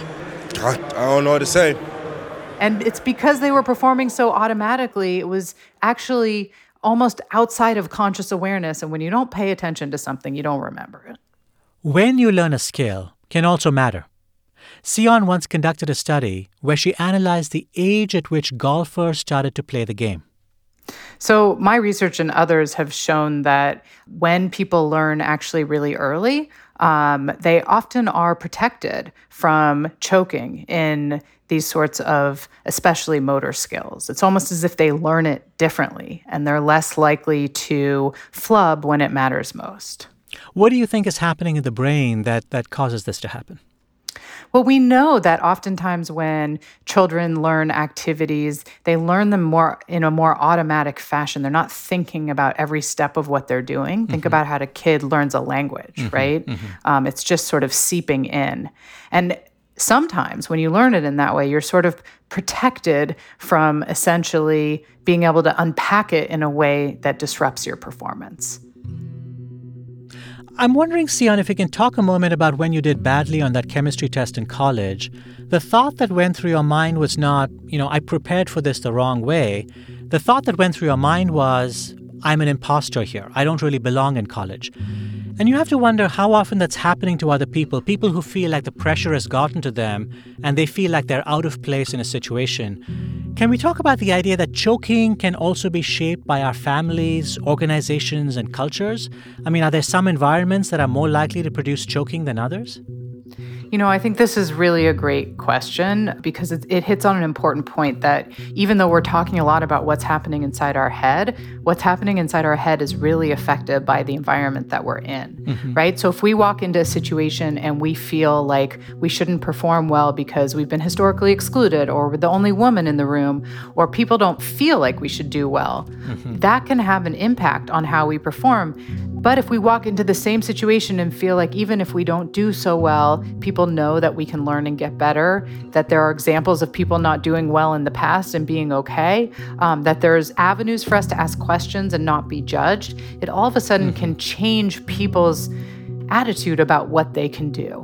I don't know what to say. And it's because they were performing so automatically. It was actually almost outside of conscious awareness. And when you don't pay attention to something, you don't remember it. When you learn a skill can also matter. Sian once conducted a study where she analyzed the age at which golfers started to play the game. So my research and others have shown that when people learn actually really early, they often are protected from choking in these sorts of especially motor skills. It's almost as if they learn it differently and they're less likely to flub when it matters most. What do you think is happening in the brain that causes this to happen? Well, we know that oftentimes when children learn activities, they learn them more in a more automatic fashion. They're not thinking about every step of what they're doing. Think about how a kid learns a language, right? It's just sort of seeping in. And sometimes when you learn it in that way, you're sort of protected from essentially being able to unpack it in a way that disrupts your performance. I'm wondering, Sian, if you can talk a moment about when you did badly on that chemistry test in college. The thought that went through your mind was not, I prepared for this the wrong way. The thought that went through your mind was, I'm an imposter here. I don't really belong in college. And you have to wonder how often that's happening to other people who feel like the pressure has gotten to them and they feel like they're out of place in a situation. Can we talk about the idea that choking can also be shaped by our families, organizations, and cultures? I mean, are there some environments that are more likely to produce choking than others? I think this is really a great question because it hits on an important point that even though we're talking a lot about what's happening inside our head, what's happening inside our head is really affected by the environment that we're in, right? So if we walk into a situation and we feel like we shouldn't perform well because we've been historically excluded or we're the only woman in the room or people don't feel like we should do well, that can have an impact on how we perform. But if we walk into the same situation and feel like even if we don't do so well, people know that we can learn and get better, that there are examples of people not doing well in the past and being okay, that there's avenues for us to ask questions and not be judged, it all of a sudden can change people's attitude about what they can do.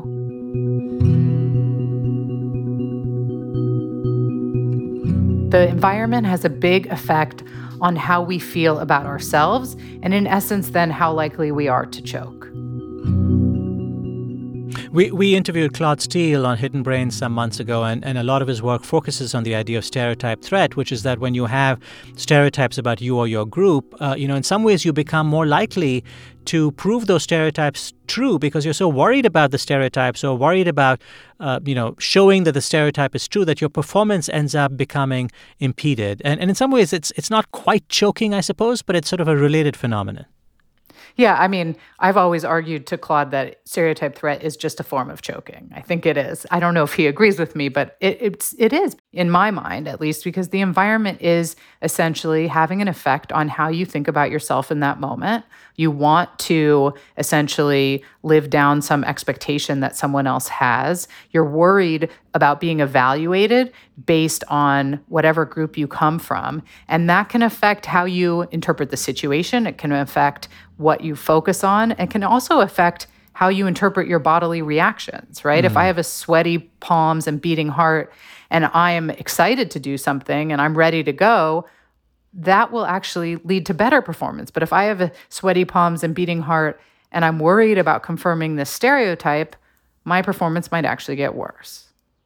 The environment has a big effect on how we feel about ourselves, and in essence, then how likely we are to choke. We interviewed Claude Steele on Hidden Brains some months ago, and a lot of his work focuses on the idea of stereotype threat, which is that when you have stereotypes about you or your group, in some ways you become more likely to prove those stereotypes true because you're so worried about the stereotypes or worried about, showing that the stereotype is true that your performance ends up becoming impeded. And in some ways, it's not quite choking, I suppose, but it's sort of a related phenomenon. Yeah, I mean, I've always argued to Claude that stereotype threat is just a form of choking. I think it is. I don't know if he agrees with me, but it is, in my mind at least, because the environment is essentially having an effect on how you think about yourself in that moment. You want to essentially live down some expectation that someone else has. You're worried about being evaluated based on whatever group you come from. And that can affect how you interpret the situation. It can affect what you focus on. It can also affect how you interpret your bodily reactions, right? If I have a sweaty palms and beating heart and I am excited to do something and I'm ready to go, that will actually lead to better performance. But if I have a sweaty palms and beating heart and I'm worried about confirming this stereotype, my performance might actually get worse.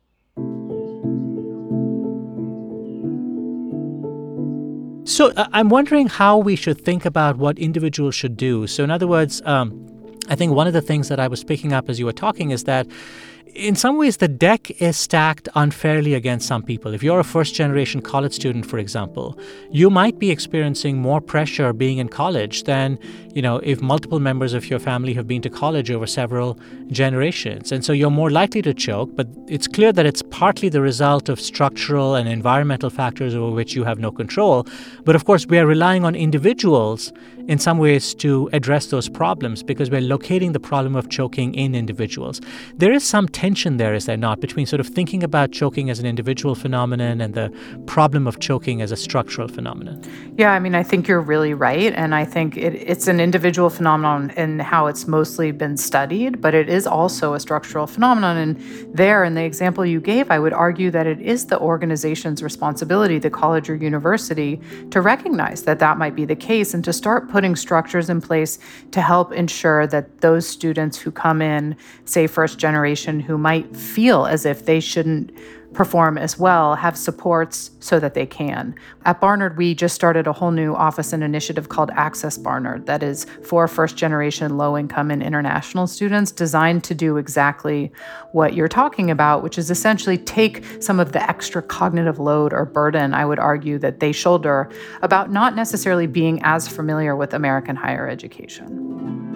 So I'm wondering how we should think about what individuals should do. So in other words, I think one of the things that I was picking up as you were talking is that in some ways, the deck is stacked unfairly against some people. If you're a first-generation college student, for example, you might be experiencing more pressure being in college than, if multiple members of your family have been to college over several generations. And so you're more likely to choke, but it's clear that it's partly the result of structural and environmental factors over which you have no control. But of course, we are relying on individuals in some ways to address those problems because we're locating the problem of choking in individuals. There is some tension there, is there not, between sort of thinking about choking as an individual phenomenon and the problem of choking as a structural phenomenon? Yeah, I mean, I think you're really right. And I think it's an individual phenomenon in how it's mostly been studied, but it is also a structural phenomenon. And there, in the example you gave, I would argue that it is the organization's responsibility, the college or university, to recognize that that might be the case and to start putting structures in place to help ensure that those students who come in, say first generation, who might feel as if they shouldn't perform as well, have supports so that they can. At Barnard, we just started a whole new office and initiative called Access Barnard that is for first-generation low-income and international students, designed to do exactly what you're talking about, which is essentially take some of the extra cognitive load or burden, I would argue, that they shoulder about not necessarily being as familiar with American higher education.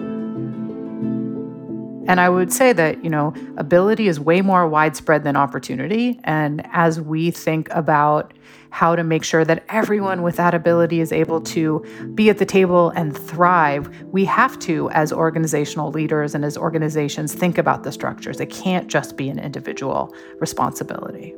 And I would say that, ability is way more widespread than opportunity. And as we think about how to make sure that everyone with that ability is able to be at the table and thrive, we have to, as organizational leaders and as organizations, think about the structures. It can't just be an individual responsibility.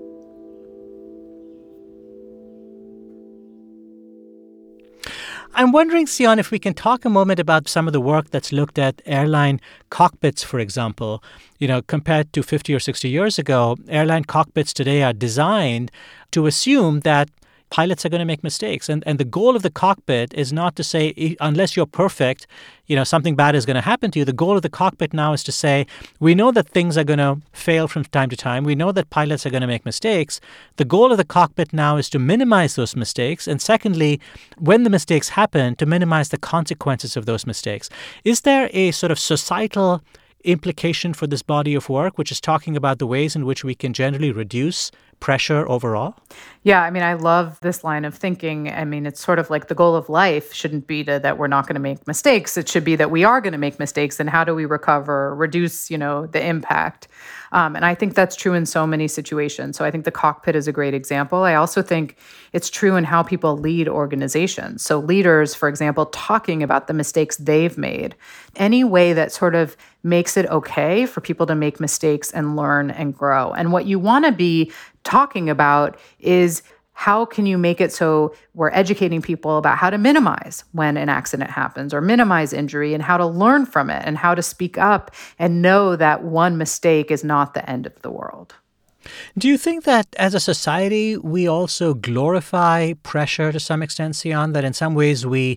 I'm wondering, Sion, if we can talk a moment about some of the work that's looked at airline cockpits, for example. Compared to 50 or 60 years ago, airline cockpits today are designed to assume that pilots are going to make mistakes. And the goal of the cockpit is not to say, unless you're perfect, something bad is going to happen to you. The goal of the cockpit now is to say, we know that things are going to fail from time to time. We know that pilots are going to make mistakes. The goal of the cockpit now is to minimize those mistakes. And secondly, when the mistakes happen, to minimize the consequences of those mistakes. Is there a sort of societal implication for this body of work, which is talking about the ways in which we can generally reduce pressure overall? Yeah, I mean, I love this line of thinking. I mean, it's sort of like the goal of life shouldn't be that we're not going to make mistakes. It should be that we are going to make mistakes, and how do we recover, reduce, the impact. And I think that's true in so many situations. So I think the cockpit is a great example. I also think it's true in how people lead organizations. So leaders, for example, talking about the mistakes they've made. Any way that sort of makes it okay for people to make mistakes and learn and grow. And what you want to be talking about is how can you make it so we're educating people about how to minimize when an accident happens or minimize injury and how to learn from it and how to speak up and know that one mistake is not the end of the world. Do you think that as a society, we also glorify pressure to some extent, Sion, that in some ways we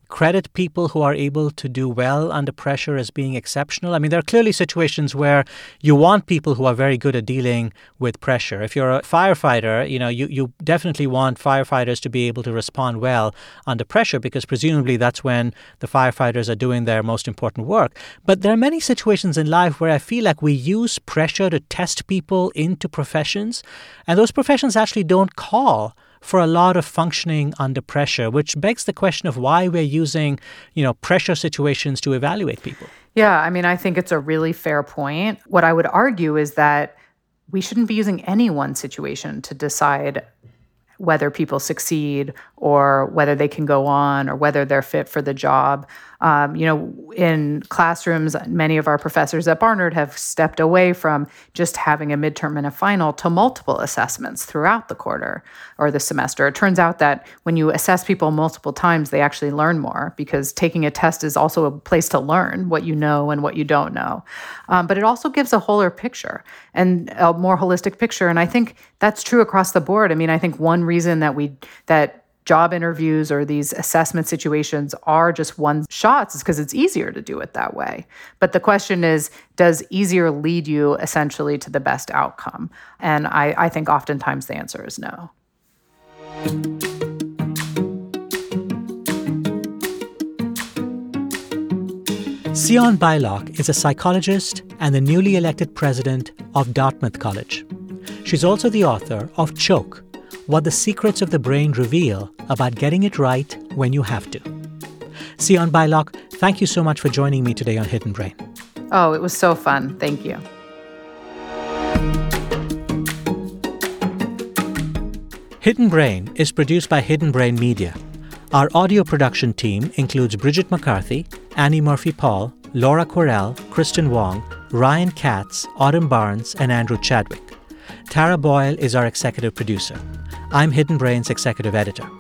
credit people who are able to do well under pressure as being exceptional? I mean, there are clearly situations where you want people who are very good at dealing with pressure. If you're a firefighter, you definitely want firefighters to be able to respond well under pressure, because presumably that's when the firefighters are doing their most important work. But there are many situations in life where I feel like we use pressure to test people into professions, and those professions actually don't call for a lot of functioning under pressure, which begs the question of why we're using, pressure situations to evaluate people. Yeah, I mean, I think it's a really fair point. What I would argue is that we shouldn't be using any one situation to decide whether people succeed or whether they can go on or whether they're fit for the job. In classrooms, many of our professors at Barnard have stepped away from just having a midterm and a final to multiple assessments throughout the quarter or the semester. It turns out that when you assess people multiple times, they actually learn more, because taking a test is also a place to learn what you know and what you don't know. But it also gives a wholer picture and a more holistic picture. And I think that's true across the board. I mean, I think one reason that job interviews or these assessment situations are just one shots is because it's easier to do it that way. But the question is, does easier lead you essentially to the best outcome? And I think oftentimes the answer is no. Sion Beilock is a psychologist and the newly elected president of Dartmouth College. She's also the author of Choke: What the Secrets of the Brain Reveal About Getting It Right When You Have to. Sion Beilock, thank you so much for joining me today on Hidden Brain. Oh, it was so fun. Thank you. Hidden Brain is produced by Hidden Brain Media. Our audio production team includes Bridget McCarthy, Annie Murphy-Paul, Laura Correll, Kristen Wong, Ryan Katz, Autumn Barnes, and Andrew Chadwick. Tara Boyle is our executive producer. I'm Hidden Brain's executive editor.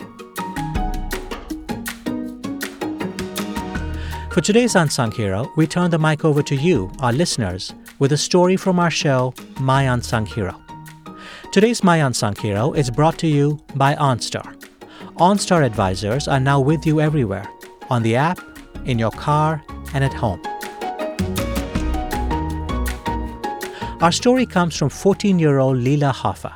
For today's Unsung Hero, we turn the mic over to you, our listeners, with a story from our show, My Unsung Hero. Today's My Unsung Hero is brought to you by OnStar. OnStar advisors are now with you everywhere, on the app, in your car, and at home. Our story comes from 14-year-old Leela Hoffa.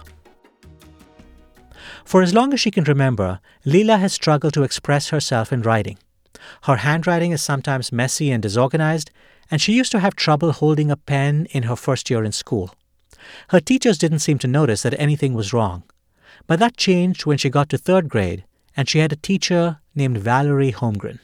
For as long as she can remember, Leela has struggled to express herself in writing. Her handwriting is sometimes messy and disorganized, and she used to have trouble holding a pen in her first year in school. Her teachers didn't seem to notice that anything was wrong. But that changed when she got to third grade, and she had a teacher named Valerie Holmgren.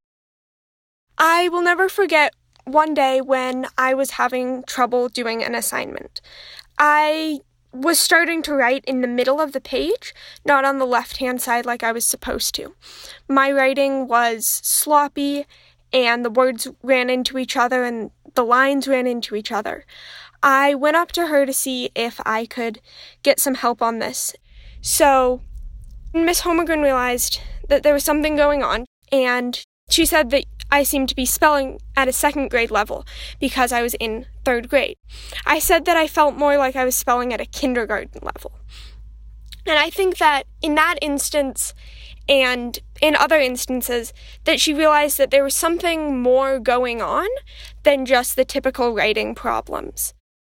I will never forget one day when I was having trouble doing an assignment. I was starting to write in the middle of the page, not on the left-hand side like I was supposed to. My writing was sloppy, and the words ran into each other, and the lines ran into each other. I went up to her to see if I could get some help on this. So Miss Holmgren realized that there was something going on, and she said that I seemed to be spelling at a second grade level because I was in third grade. I said that I felt more like I was spelling at a kindergarten level. And I think that in that instance and in other instances that she realized that there was something more going on than just the typical writing problems.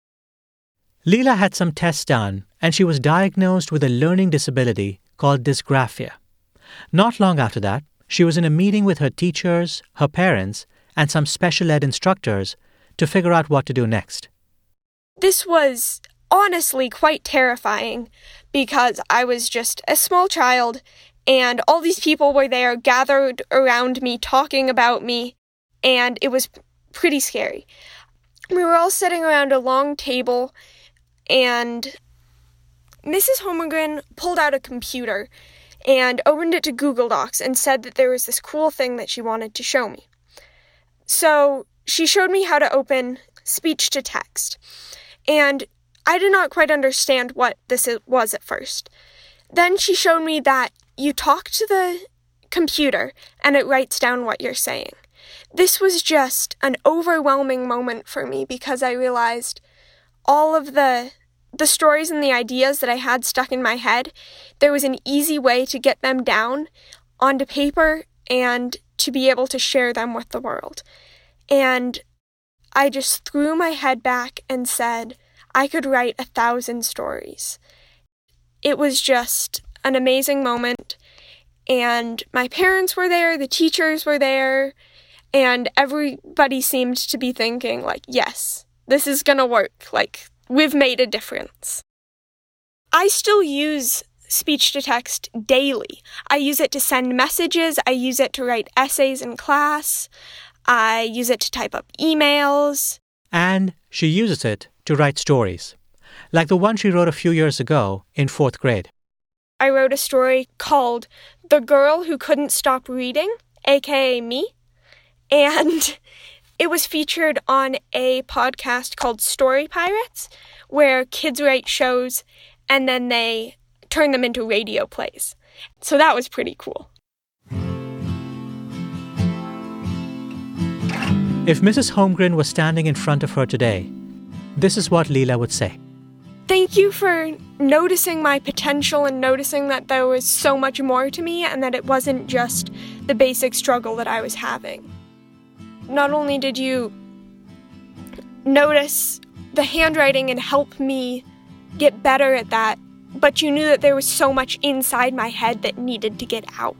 Leela had some tests done, and she was diagnosed with a learning disability called dysgraphia. Not long after that, she was in a meeting with her teachers, her parents, and some special ed instructors to figure out what to do next. This was honestly quite terrifying because I was just a small child and all these people were there gathered around me talking about me, and it was pretty scary. We were all sitting around a long table, and Mrs. Holmgren pulled out a computer and opened it to Google Docs and said that there was this cool thing that she wanted to show me. So she showed me how to open speech to text, and I did not quite understand what this was at first. Then she showed me that you talk to the computer and it writes down what you're saying. This was just an overwhelming moment for me because I realized all of the stories and the ideas that I had stuck in my head, there was an easy way to get them down onto paper and to be able to share them with the world. And I just threw my head back and said, I could write 1,000 stories. It was just an amazing moment. And my parents were there, the teachers were there, and everybody seemed to be thinking, like, yes, this is gonna work. Like, we've made a difference. I still use speech-to-text daily. I use it to send messages. I use it to write essays in class. I use it to type up emails. And she uses it to write stories, like the one she wrote a few years ago in 4th grade. I wrote a story called The Girl Who Couldn't Stop Reading, aka me, and it was featured on a podcast called Story Pirates, where kids write shows and then they turn them into radio plays. So that was pretty cool. If Mrs. Holmgren was standing in front of her today, this is what Leela would say. Thank you for noticing my potential and noticing that there was so much more to me and that it wasn't just the basic struggle that I was having. Not only did you notice the handwriting and help me get better at that, but you knew that there was so much inside my head that needed to get out.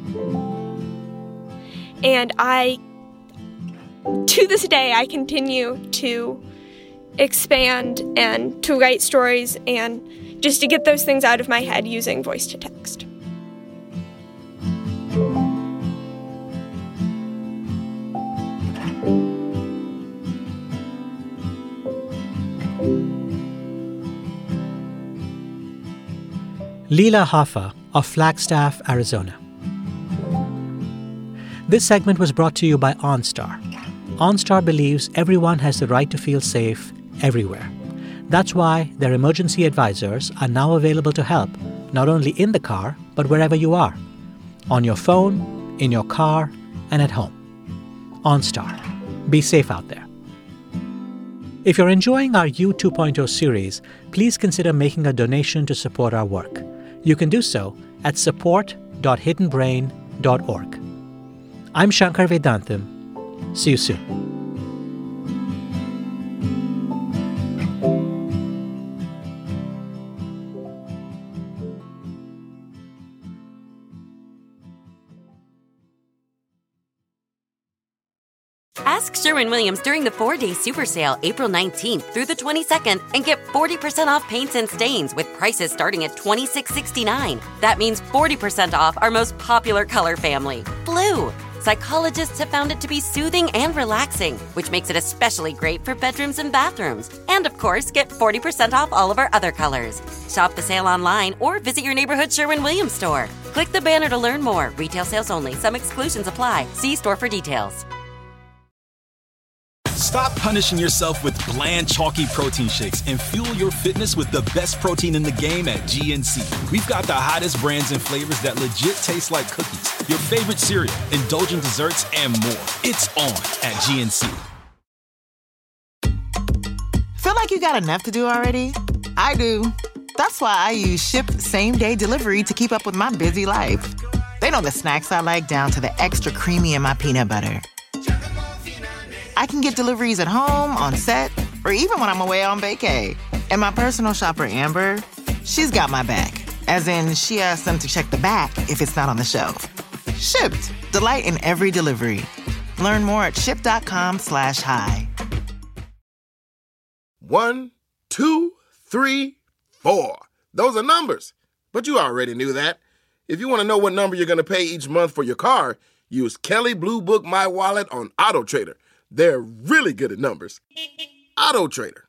And to this day, I continue to expand and to write stories and just to get those things out of my head using voice to text. Leela Hoffa of Flagstaff, Arizona. This segment was brought to you by OnStar. OnStar believes everyone has the right to feel safe everywhere. That's why their emergency advisors are now available to help, not only in the car, but wherever you are. On your phone, in your car, and at home. OnStar. Be safe out there. If you're enjoying our U 2.0 series, please consider making a donation to support our work. You can do so at support.hiddenbrain.org. I'm Shankar Vedantam. See you soon. Ask Sherwin-Williams during the 4-day super sale, April 19th through the 22nd, and get 40% off paints and stains with prices starting at $26.69. That means 40% off our most popular color family, blue. Psychologists have found it to be soothing and relaxing, which makes it especially great for bedrooms and bathrooms. And of course, get 40% off all of our other colors. Shop the sale online or visit your neighborhood Sherwin-Williams store. Click the banner to learn more. Retail sales only. Some exclusions apply. See store for details. Stop punishing yourself with bland, chalky protein shakes and fuel your fitness with the best protein in the game at GNC. We've got the hottest brands and flavors that legit taste like cookies, your favorite cereal, indulgent desserts, and more. It's on at GNC. Feel like you got enough to do already? I do. That's why I use Shipt same-day delivery to keep up with my busy life. They know the snacks I like down to the extra creamy in my peanut butter. I can get deliveries at home, on set, or even when I'm away on vacay. And my personal shopper, Amber, she's got my back. As in, she asks them to check the back if it's not on the shelf. Shipt. Delight in every delivery. Learn more at shipt.com/hi. 1, 2, 3, 4. Those are numbers. But you already knew that. If you want to know what number you're going to pay each month for your car, use Kelley Blue Book My Wallet on AutoTrader. They're really good at numbers. AutoTrader.